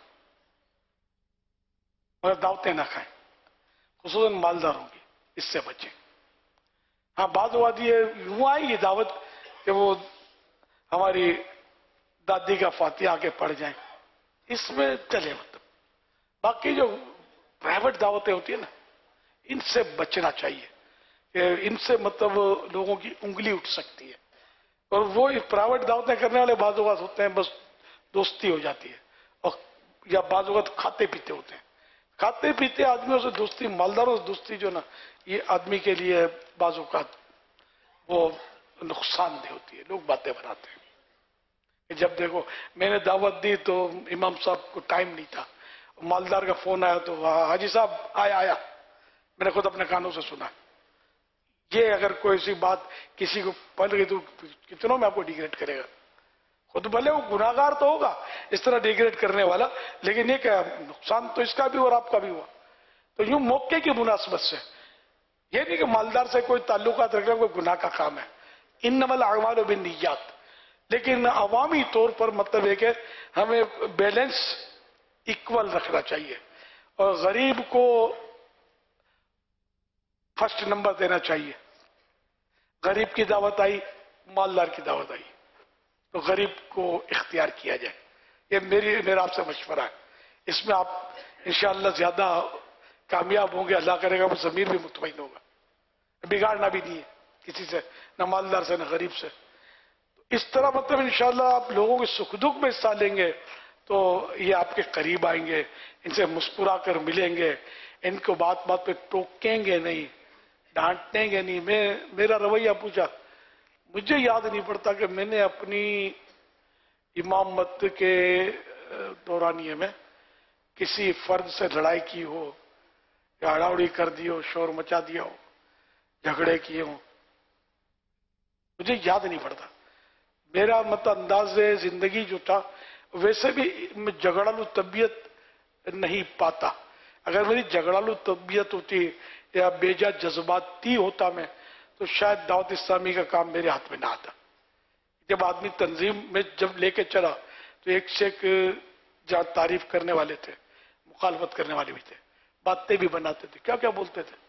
اور دعوتیں نہ کھائیں، خصوصاً مالداروں کی، اس سے بچیں۔ ہاں بعض اوقات یہ یوں آئی یہ دعوت کہ وہ ہماری دادی کا فاتحہ آگے پڑھ جائیں، اس میں چلے، مطلب باقی جو پرائیویٹ دعوتیں ہوتی ہیں نا، ان سے بچنا چاہیے، کہ ان سے مطلب لوگوں کی انگلی اٹھ سکتی ہے، اور وہ پرائیویٹ دعوتیں کرنے والے بعض اوقات ہوتے ہیں بس دوستی ہو جاتی ہے، اور یا بعض اوقات کھاتے پیتے ہوتے ہیں، کھاتے پیتے آدمیوں سے دوستی، مالداروں سے دوستی جو نا، یہ آدمی کے لیے بعض اوقات وہ نقصان دہ ہوتی ہے، لوگ باتیں بناتے ہیں کہ جب دیکھو میں نے دعوت دی تو امام صاحب کو ٹائم نہیں تھا، مالدار کا فون آیا تو حاجی صاحب آیا آیا میں نے خود اپنے کانوں سے سنا۔ یہ اگر کوئی سی بات کسی کو پڑ گئی تو کتنوں میں آپ کو ڈیگریڈ کرے گا، خود بھلے وہ گناہگار تو ہوگا اس طرح ڈیگریڈ کرنے والا، لیکن یہ کہ نقصان تو اس کا بھی اور آپ کا بھی ہوا۔ تو یوں موقع کی مناسبت سے، یہ نہیں کہ مالدار سے کوئی تعلقات رکھنا کوئی گناہ کا کام ہے، انما الاعمال بالنیات، لیکن عوامی طور پر مطلب ہے کہ ہمیں بیلنس ایکول رکھنا چاہیے، اور غریب کو فرسٹ نمبر دینا چاہیے۔ غریب کی دعوت آئی، مالدار کی دعوت آئی، تو غریب کو اختیار کیا جائے، یہ میری میرا آپ سے مشورہ ہے، اس میں آپ انشاءاللہ زیادہ کامیاب ہوں گے، اللہ کرے گا وہ ضمیر بھی مطمئن ہوگا، بگاڑنا بھی نہیں ہے کسی سے، نہ مالدار سے نہ غریب سے۔ اس طرح مطلب انشاءاللہ آپ لوگوں کے سکھ دکھ میں حصہ لیں گے تو یہ آپ کے قریب آئیں گے، ان سے مسکرا کر ملیں گے، ان کو بات بات پہ ٹوکیں گے نہیں، ڈانٹیں گے نہیں۔ میں میرا رویہ پوچھا، مجھے یاد نہیں پڑتا کہ میں نے اپنی امامت کے دورانیے میں کسی فرد سے لڑائی کی ہو یا اڑاوڑی کر دی ہو، شور مچا دیا ہو، جھگڑے کیے ہوں، مجھے یاد نہیں پڑتا۔ میرا مطلب انداز زندگی جو تھا ویسے بھی میں جھگڑالو طبیعت نہیں پاتا، اگر میری جھگڑالو طبیعت ہوتی یا بے جا جذباتی ہوتا میں تو شاید دعوت اسلامی کا کام میرے ہاتھ میں نہ آتا۔ جب آدمی تنظیم میں جب لے کے چلا تو ایک سے ایک جہاں تعریف کرنے والے تھے، مخالفت کرنے والے بھی تھے، باتیں بھی بناتے تھے، کیا کیا بولتے تھے،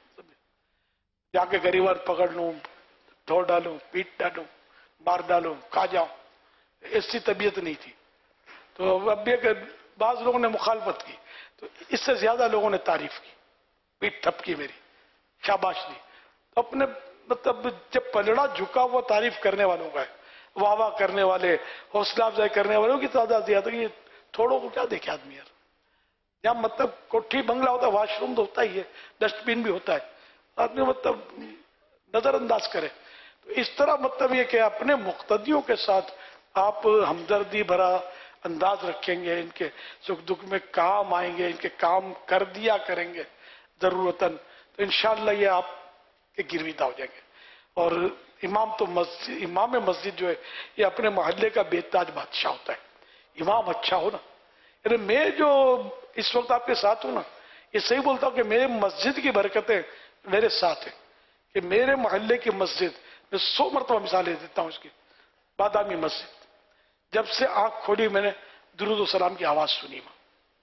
جا کے غریبار پکڑ لوں، دھو ڈالوں، پیٹ ڈالوں، مار ڈالوں، کھا جاؤں، ایسی طبیعت نہیں تھی۔ تو اب یہ کہ بعض لوگوں نے مخالفت کی تو اس سے زیادہ لوگوں نے تعریف کی، پیٹ تھپکی میری، شاباش دی۔ تو اپنے مطلب جب پلڑا جھکا ہوا تعریف کرنے والوں کا ہے، واہ واہ کرنے والے، حوصلہ افزائی کرنے والوں کی تعداد زیادہ، یہ تھوڑوں کو کیا دیکھے آدمی یار، یہاں مطلب کوٹھی بنگلہ ہوتا ہے، واش روم تو ہوتا ہی ہے، ڈسٹ بین بھی ہوتا ہے، آدمی مطلب نظر انداز کرے۔ تو اس طرح مطلب یہ کہ اپنے مقتدیوں کے ساتھ آپ ہمدردی بھرا انداز رکھیں گے، ان کے سکھ دکھ میں کام آئیں گے، ان کے کام کر دیا کریں گے ضرورتاً، تو انشاءاللہ یہ آپ کے گرویدہ ہو جائیں گے۔ اور امام تو مسجد، امام مسجد جو ہے یہ اپنے محلے کا بے تاج بادشاہ ہوتا ہے، امام اچھا ہو نا، یعنی میں جو اس وقت آپ کے ساتھ ہوں نا، یہ صحیح بولتا ہوں کہ میرے مسجد کی برکتیں میرے ساتھ ہیں، کہ میرے محلے کی مسجد میں سو مرتبہ مثالیں دیتا ہوں اس کی، بادامی مسجد، جب سے آنکھ کھولی میں نے درود و سلام کی آواز سنی، ماں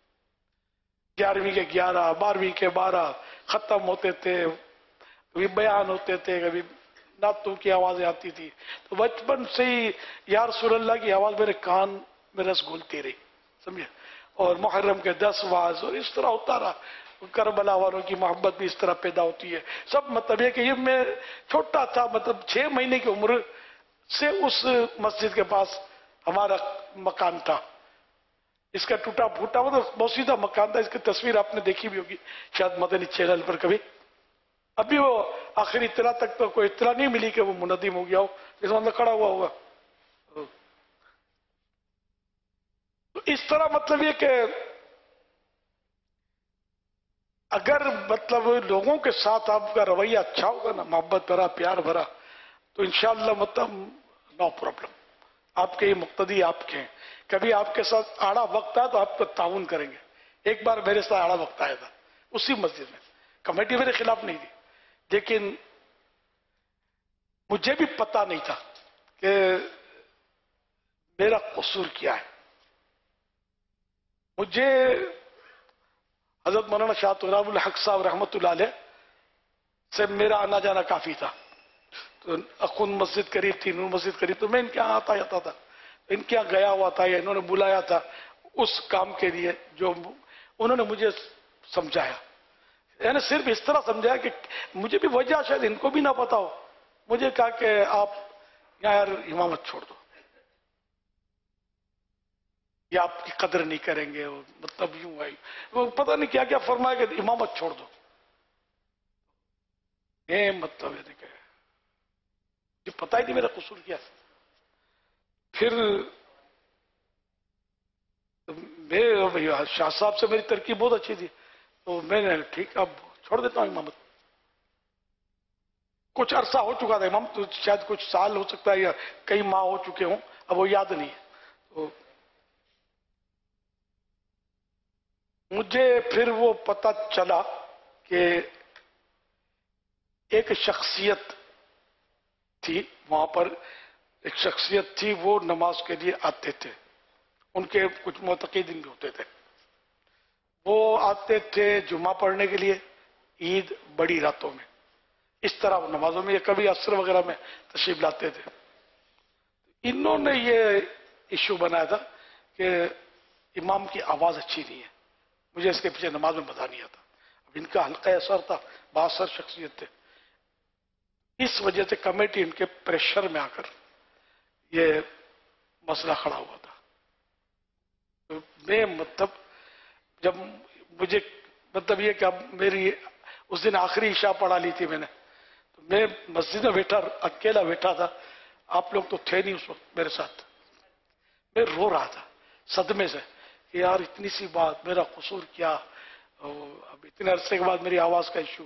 گیارہویں کے گیارہ، بارہویں کے بارہ ختم ہوتے تھے، کبھی بیان ہوتے تھے، کبھی نعتوں کی آوازیں آتی تھی، تو بچپن سے ہی یا رسول اللہ کی آواز میرے کان میں رس گھولتی رہی، سمجھے، اور محرم کے دس واز، اور اس طرح ہوتا رہا، کربلا والوں کی محبت بھی اس طرح پیدا ہوتی ہے، سب مطلب یہ کہ یہ میں چھوٹا تھا، مطلب چھ مہینے کی عمر سے اس مسجد کے پاس ہمارا مکان تھا، اس کا ٹوٹا پھوٹا مطلب بہت سیدھا مکان تھا، اس کی تصویر آپ نے دیکھی بھی ہوگی شاید مدنی چینل پر کبھی، ابھی وہ آخری اطلاع تک تو کوئی اطلاع نہیں ملی کہ وہ منظم ہو گیا ہو، اس مطلب کھڑا ہوا ہوگا. تو اس طرح مطلب یہ کہ اگر مطلب لوگوں کے ساتھ آپ کا رویہ اچھا ہوگا نا، محبت بھرا، پیار بھرا، تو انشاءاللہ مطلب نو پرابلم. آپ کے یہ مقتدی آپ کے ہیں. کبھی آپ کے ساتھ آڑا وقت آیا تو آپ کو تعاون کریں گے. ایک بار میرے ساتھ آڑا وقت آیا تھا اسی مسجد میں، کمیٹی میرے خلاف نہیں تھی، لیکن مجھے بھی پتا نہیں تھا کہ میرا قصور کیا ہے. مجھے حضرت مولانا شاہ طلاب الحق صاحب رحمۃ اللہ علیہ سے میرا آنا جانا کافی تھا. تو اخون مسجد قریب تھی، نور مسجد قریب، تو میں ان کے یہاں آتا جاتا تھا. ان کے یہاں گیا ہوا تھا یا انہوں نے بلایا تھا اس کام کے لیے جو انہوں نے مجھے سمجھایا. یعنی صرف اس طرح سمجھایا کہ مجھے بھی وجہ شاید ان کو بھی نہ پتا ہو. مجھے کہا کہ آپ یار امامت چھوڑ دو، یا آپ کی قدر نہیں کریں گے، مطلب یوں ہے، وہ پتہ نہیں کیا کیا فرمایا کہ امامت چھوڑ دو. یہ مطلب ہے کہ مجھے پتہ ہی نہیں میرا قصور کیا. پھر میں شاہ صاحب سے میری ترکیب بہت اچھی تھی، تو میں نے ٹھیک اب چھوڑ دیتا ہوں امامت. کچھ عرصہ ہو چکا تھا امام، تو شاید کچھ سال ہو سکتا ہے یا کئی ماہ ہو چکے ہوں، اب وہ یاد نہیں ہے. تو مجھے پھر وہ پتہ چلا کہ ایک شخصیت تھی وہاں پر، ایک شخصیت تھی، وہ نماز کے لیے آتے تھے. ان کے کچھ معتقدین بھی ہوتے تھے. وہ آتے تھے جمعہ پڑھنے کے لیے عید بڑی راتوں میں، اس طرح نمازوں میں، یا کبھی عصر وغیرہ میں تشریف لاتے تھے. انہوں نے یہ ایشو بنایا تھا کہ امام کی آواز اچھی نہیں ہے، مجھے اس کے پیچھے نماز میں مزہ نہیں آتا. اب ان کا حلقہ اثر تھا، باثر شخصیت تھے. اس وجہ سے کمیٹی ان کے پریشر میں آ کر یہ مسئلہ کھڑا ہوا تھا. تو میں مطلب جب مجھے مطلب یہ کہ اب میری اس دن آخری عشاء پڑھا لی تھی میں نے، تو میں مسجد میں بیٹھا اکیلا بیٹھا تھا. آپ لوگ تو تھے نہیں اس وقت میرے ساتھ. میں رو رہا تھا صدمے سے کہ یار اتنی سی بات، میرا قصور کیا، اب اتنے عرصے کے بعد میری آواز کا ایشو.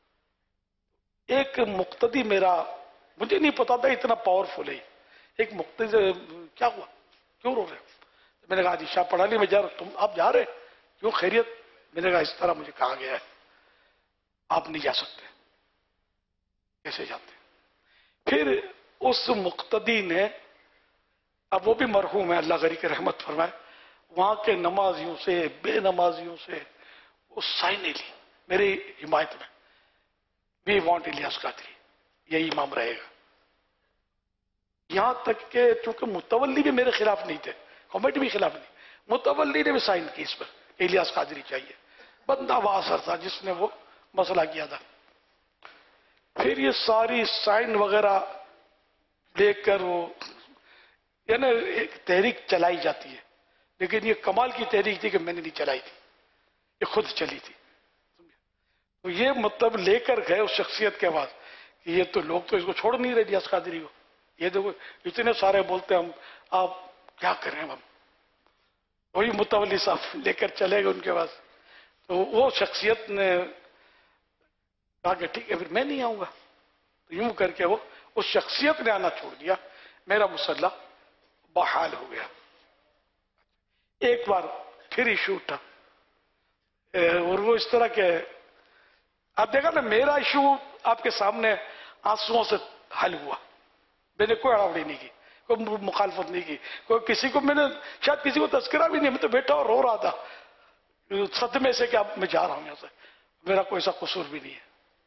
ایک مقتدی میرا، مجھے نہیں پتا تھا اتنا پاورفل ہے. ایک مقتدی، کیا ہوا، کیوں رو رہے؟ میں نے کہا آج عشاء پڑھا لی، میں جا رہا. تم آپ جا رہے کیوں، خیریت؟ میں نے کہا اس طرح مجھے کہا گیا ہے آپ نہیں جا سکتے. کیسے جاتے؟ پھر اس مقتدی نے، اب وہ بھی مرحوم ہے اللہ غری کے رحمت فرمائے، وہاں کے نمازیوں سے، بے نمازیوں سے وہ سائنیں لی میری حمایت میں. وی وانٹ الیاس قادری، یہی امام رہے گا. یہاں تک کہ چونکہ متولی بھی میرے خلاف نہیں تھے، کمیٹی بھی خلاف نہیں، متولی نے بھی سائن کی اس پر، الیاس قادری چاہیے. بندہ باثر تھا جس نے وہ مسئلہ کیا تھا. پھر یہ ساری سائن وغیرہ لے کر وہ یعنی ایک تحریک چلائی جاتی ہے، لیکن یہ کمال کی تحریک تھی کہ میں نے نہیں چلائی تھی، یہ خود چلی تھی. تو یہ مطلب لے کر گئے اس شخصیت کے بعد کہ یہ تو لوگ تو اس کو چھوڑ نہیں رہے الیاس قادری کو. یہ دیکھو اتنے سارے بولتے ہم، آپ کیا کریں ہم. وہی متولی صاحب لے کر چلے گئے ان کے پاس. تو وہ شخصیت نے کہا کہ ٹھیک ہے پھر میں نہیں آؤں گا. تو یوں کر کے وہ اس شخصیت نے آنا چھوڑ دیا. میرا مسلح بحال ہو گیا. ایک بار پھر ایشو اٹھا، اور وہ اس طرح کے، آپ دیکھا نا میرا ایشو آپ کے سامنے آنسوؤں سے حل ہوا. میں نے کوئی اڑاوڑی نہیں کی، کوئی مخالفت نہیں کی، کوئی کسی کو میں نے شاید کسی کو تذکرہ بھی نہیں. میں تو بیٹھا اور رو رہا تھا صدمے سے کہ اب میں جا رہا ہوں یہاں سے، میرا کوئی ایسا قصور بھی نہیں ہے.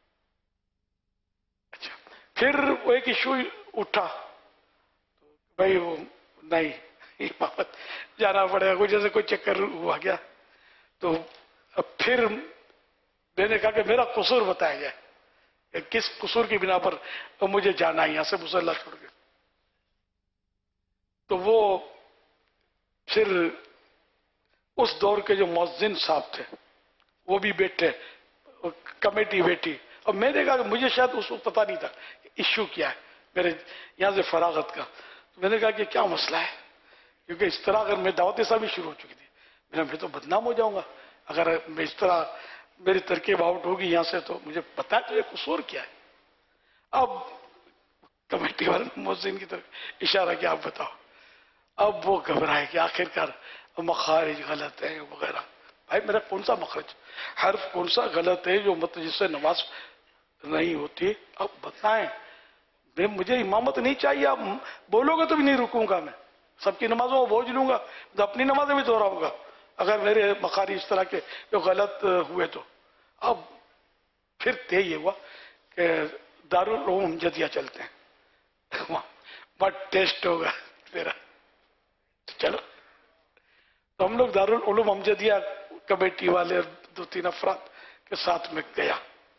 اچھا پھر وہ ایک ایشو اٹھا، بھائی وہ نہیں امامت جانا پڑے گا، کوئی جیسے کوئی چکر ہوا گیا. تو اب پھر میں نے کہا کہ میرا قصور بتایا جائے، کس قصور کی بنا پر مجھے جانا ہے یہاں سے مسلح چھوڑ کے. تو وہ پھر اس دور کے جو مؤذن صاحب تھے وہ بھی بیٹھے، کمیٹی بیٹھی، اور میں نے کہا کہ مجھے شاید اس وقت پتہ نہیں تھا کہ ایشو کیا ہے میرے یہاں سے فراغت کا. تو میں نے کہا کہ کیا مسئلہ ہے، کیونکہ اس طرح اگر میں دعوت اسلامی شروع ہو چکی تھی، میں میں تو بدنام ہو جاؤں گا اگر میں اس طرح میری ترکیب آؤٹ ہوگی یہاں سے، تو مجھے پتا ہے تو یہ قصور کیا ہے. اب کمیٹی والے مؤذن کی طرف اشارہ کیا، آپ بتاؤ. اب وہ گھبرائے کہ آخر کار مخارج غلط ہیں وغیرہ. بھائی میرا کون سا مخرج، حرف کون سا غلط ہے جو مطلب جس سے نماز نہیں ہوتی؟ اب بتائیں. میں مجھے امامت نہیں چاہیے، آپ بولو گے تو بھی نہیں رکوں گا، میں سب کی نمازوں کو بوجھ لوں گا، تو اپنی نمازیں بھی دہراؤں گا اگر میرے مخارج اس طرح کے جو غلط ہوئے تو. اب پھر طے یہ ہوا کہ دارالعلوم امجدیہ چلتے ہیں، وہاں ٹیسٹ ہوگا میرا. چلو تو ہم لوگ دارالعلوم امجدیہ کمیٹی والے دو تین افراد کے ساتھ میں گیا.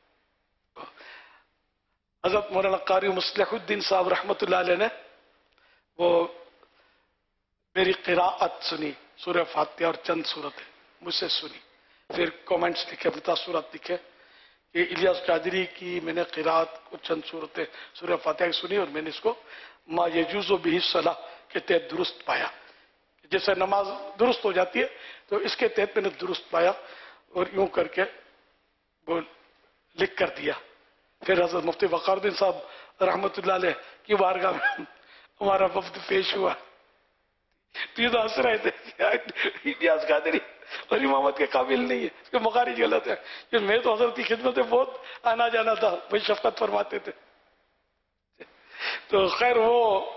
حضرت مولانا قاری مصلح الدین صاحب رحمۃ اللہ علیہ نے وہ میری قراءت سنی، سورہ فاتحہ اور چند صورتیں مجھ سے سنی. پھر کومنٹس لکھے، تاثرات لکھے کہ الیاس قادری کی میں نے قراءت کو چند صورتیں سورہ فاتحہ کی سنی، اور میں نے اس کو ما یجوز بہ الصلاۃ کے تحت درست پایا. جیسے نماز درست ہو جاتی ہے تو اس کے تحت میں نے درست پایا، اور یوں کر کے وہ لکھ کر دیا. پھر حضرت مفتی وقار الدین صاحب رحمۃ اللہ علیہ کی بارگاہ میں ہمارا وفد پیش ہوا. تو یہ تو ہنس رہے تھے کہ الیاس قادری اور امامت کے قابل نہیں ہے، اس کے مخارج غلط ہے. کہ میں تو حضرت کی خدمت میں بہت آنا جانا تھا، وہی شفقت فرماتے تھے. تو خیر وہ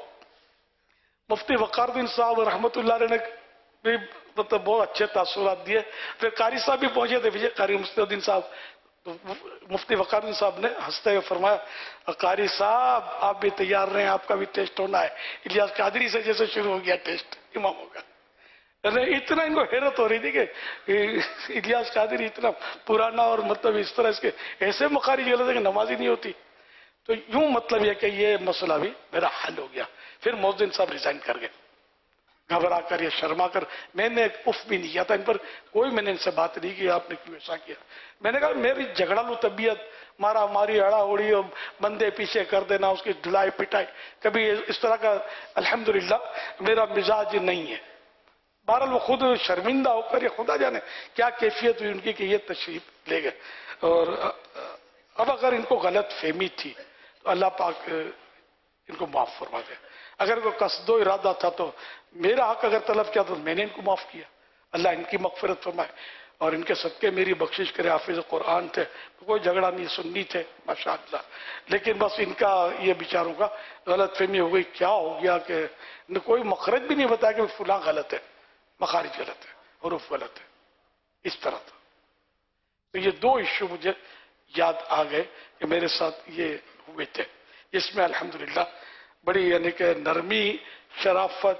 مفتی وقار الدین صاحب رحمۃ اللہ علیہ نے بھی مطلب بہت اچھے تاثرات دیے. پھر قاری صاحب بھی پہنچے تھے، وجے قاری مصلح الدین صاحب. مفتی وقار الدین صاحب نے ہنستے ہوئے فرمایا، قاری صاحب آپ بھی تیار رہیں، آپ کا بھی ٹیسٹ ہونا ہے. الیاس قادری سے جیسے شروع ہو گیا ٹیسٹ اماموں کا. اتنا ان کو حیرت ہو رہی تھی کہ الیاس قادری اتنا پرانا اور مطلب اس طرح اس کے ایسے مخارج غلط ہے کہ نماز ہی نہیں ہوتی. تو یوں مطلب یہ کہ یہ مسئلہ بھی میرا حل ہو گیا. پھر مؤذن صاحب ریزائن کر گئے، گھبرا کر یا شرما کر. میں نے ایک اف بھی نہیں کیا تھا ان پر، کوئی میں نے ان سے بات نہیں کی آپ نے کیوں ایسا کیا. میں نے کہا میری جھگڑالو طبیعت، مارا ماری اڑا اڑی اور بندے پیچھے کر دینا، اس کی ڈھلائی پٹائی، کبھی اس طرح کا الحمدللہ میرا مزاج نہیں ہے. بہرحال وہ خود شرمندہ ہو کر، یہ خدا جانے کیا کیفیت ہوئی ان کی کہ یہ تشریف لے گئے. اور اب اگر ان کو غلط فہمی تھی تو اللہ پاک ان کو معاف فرما دے. اگر کوئی قصد و ارادہ تھا تو میرا حق اگر طلب کیا تو میں نے ان کو معاف کیا. اللہ ان کی مغفرت فرمائے اور ان کے صدقے میری بخشش کرے. حافظ قرآن تھے، کوئی جھگڑا نہیں، سنی تھے ماشاءاللہ. لیکن بس ان کا یہ بیچاروں کا غلط فہمی ہو گئی. کیا ہو گیا کہ کوئی مخرج بھی نہیں بتایا کہ فلاں غلط ہے، مخارج غلط ہے، حروف غلط ہے، اس طرح تھا. تو یہ دو ایشو مجھے یاد آ گئے کہ میرے ساتھ یہ ہوئے تھے. اس میں الحمدللہ بڑی یعنی کہ نرمی، شرافت،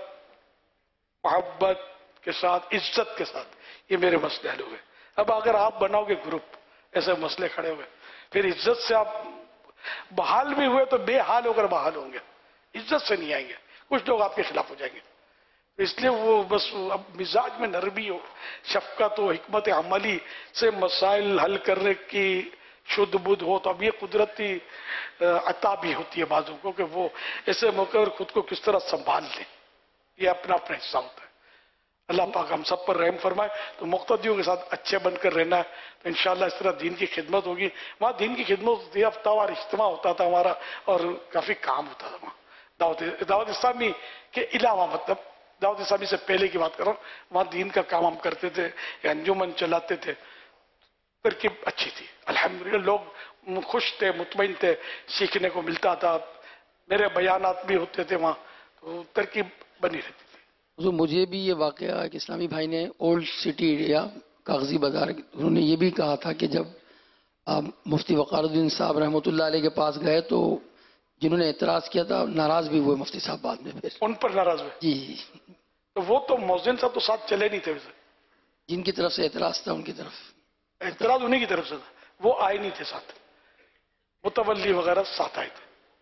محبت کے ساتھ، عزت کے ساتھ یہ میرے مسئلے حل ہوئے. اب اگر آپ بناؤ گے گروپ، ایسے مسئلے کھڑے ہوئے، پھر عزت سے آپ بحال بھی ہوئے تو بے حال ہو کر بحال ہوں گے، عزت سے نہیں آئیں گے. کچھ لوگ آپ کے خلاف ہو جائیں گے. اس لیے وہ بس اب مزاج میں نرمی ہو، شفقت ہو، حکمت عملی سے مسائل حل کرنے کی شدھ بدھ ہو. تو اب یہ قدرتی عطا بھی ہوتی ہے بعضوں کو کہ وہ ایسے موقع پر خود کو کس طرح سنبھال لیں. یہ اپنا اپنا حصہ ہوتا ہے. اللہ پاک ہم سب پر رحم فرمائے. تو مقتدیوں کے ساتھ اچھے بن کر رہنا ہے تو انشاءاللہ اس طرح دین کی خدمت ہوگی. وہاں دین کی خدمت ہوتی ہے، ہفتہ وار اجتماع ہوتا تھا ہمارا اور کافی کام ہوتا تھا وہاں. دعوت دعوت اسلامی کے علاوہ، مطلب دعوت اسلامی سے پہلے کی بات کر رہا ہوں، وہاں دین کا کام ہم کرتے تھے، انجمن چلاتے تھے. ترکیب اچھی تھی الحمدللہ، لوگ خوش تھے، مطمئن تھے، سیکھنے کو ملتا تھا. میرے بیانات بھی ہوتے تھے وہاں، تو ترکیب بنی رہتی تھی. تو مجھے بھی یہ واقعہ ہے کہ اسلامی بھائی نے اولڈ سٹی ایریا کاغذی بازار، انہوں نے یہ بھی کہا تھا کہ جب آپ مفتی وقار الدین صاحب رحمۃ اللہ علیہ کے پاس گئے تو جنہوں نے اعتراض کیا تھا ناراض بھی ہوئے مفتی صاحب بعد میں. پھر ان پر ناراض ہوئے؟ جی. تو وہ تو مؤذن صاحب تو ساتھ چلے نہیں تھے. ویسے جن کی طرف سے اعتراض تھا ان کی طرف اعتراض انہیں کی طرف سے تھا، وہ آئے نہیں تھے ساتھ. متولی وغیرہ ساتھ آئے تھے.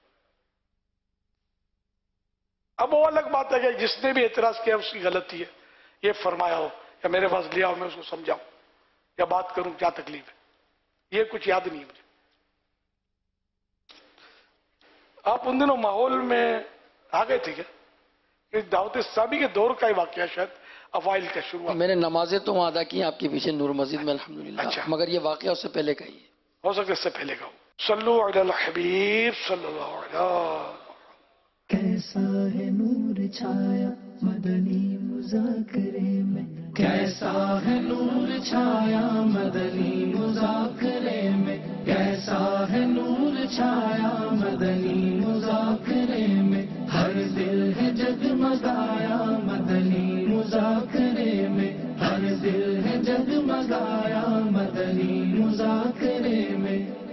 اب وہ الگ بات ہے کہ جس نے بھی اعتراض کیا اس کی غلطی ہے، یہ فرمایا ہو یا میرے پاس لیا ہو میں اس کو سمجھاؤں یا بات کروں کیا تکلیف ہے، یہ کچھ یاد نہیں ہے مجھے. آپ ان دنوں ماحول میں آ گئے تھے کیا؟ کہ دعوت اسلامی کے دور کا ہی واقعہ شاید اوائل کا شروع ہوا. میں نے نمازیں تو وہاں ادا کی ہیں آپ کے پیچھے نور مسجد میں الحمدللہ. اچھا. مگر یہ واقعہ اس سے پہلے کا ہی ہے. ہو سکتا ہے اس سے پہلے کا ہو. صلو علی الحبیب صلی اللہ علیہ. کیسا ہے نور چھایا مدنی مذاکرے میں، کیسا ہے نور چھایا مدنی مذاکرے میں، کیسا ہے نور چھایا مدنی مذاکرے میں، ہر دل ہے جگمگایا مدنی مذاکرے میں، ہر دل ہے جگمگایا مدنی مذاکرے میں.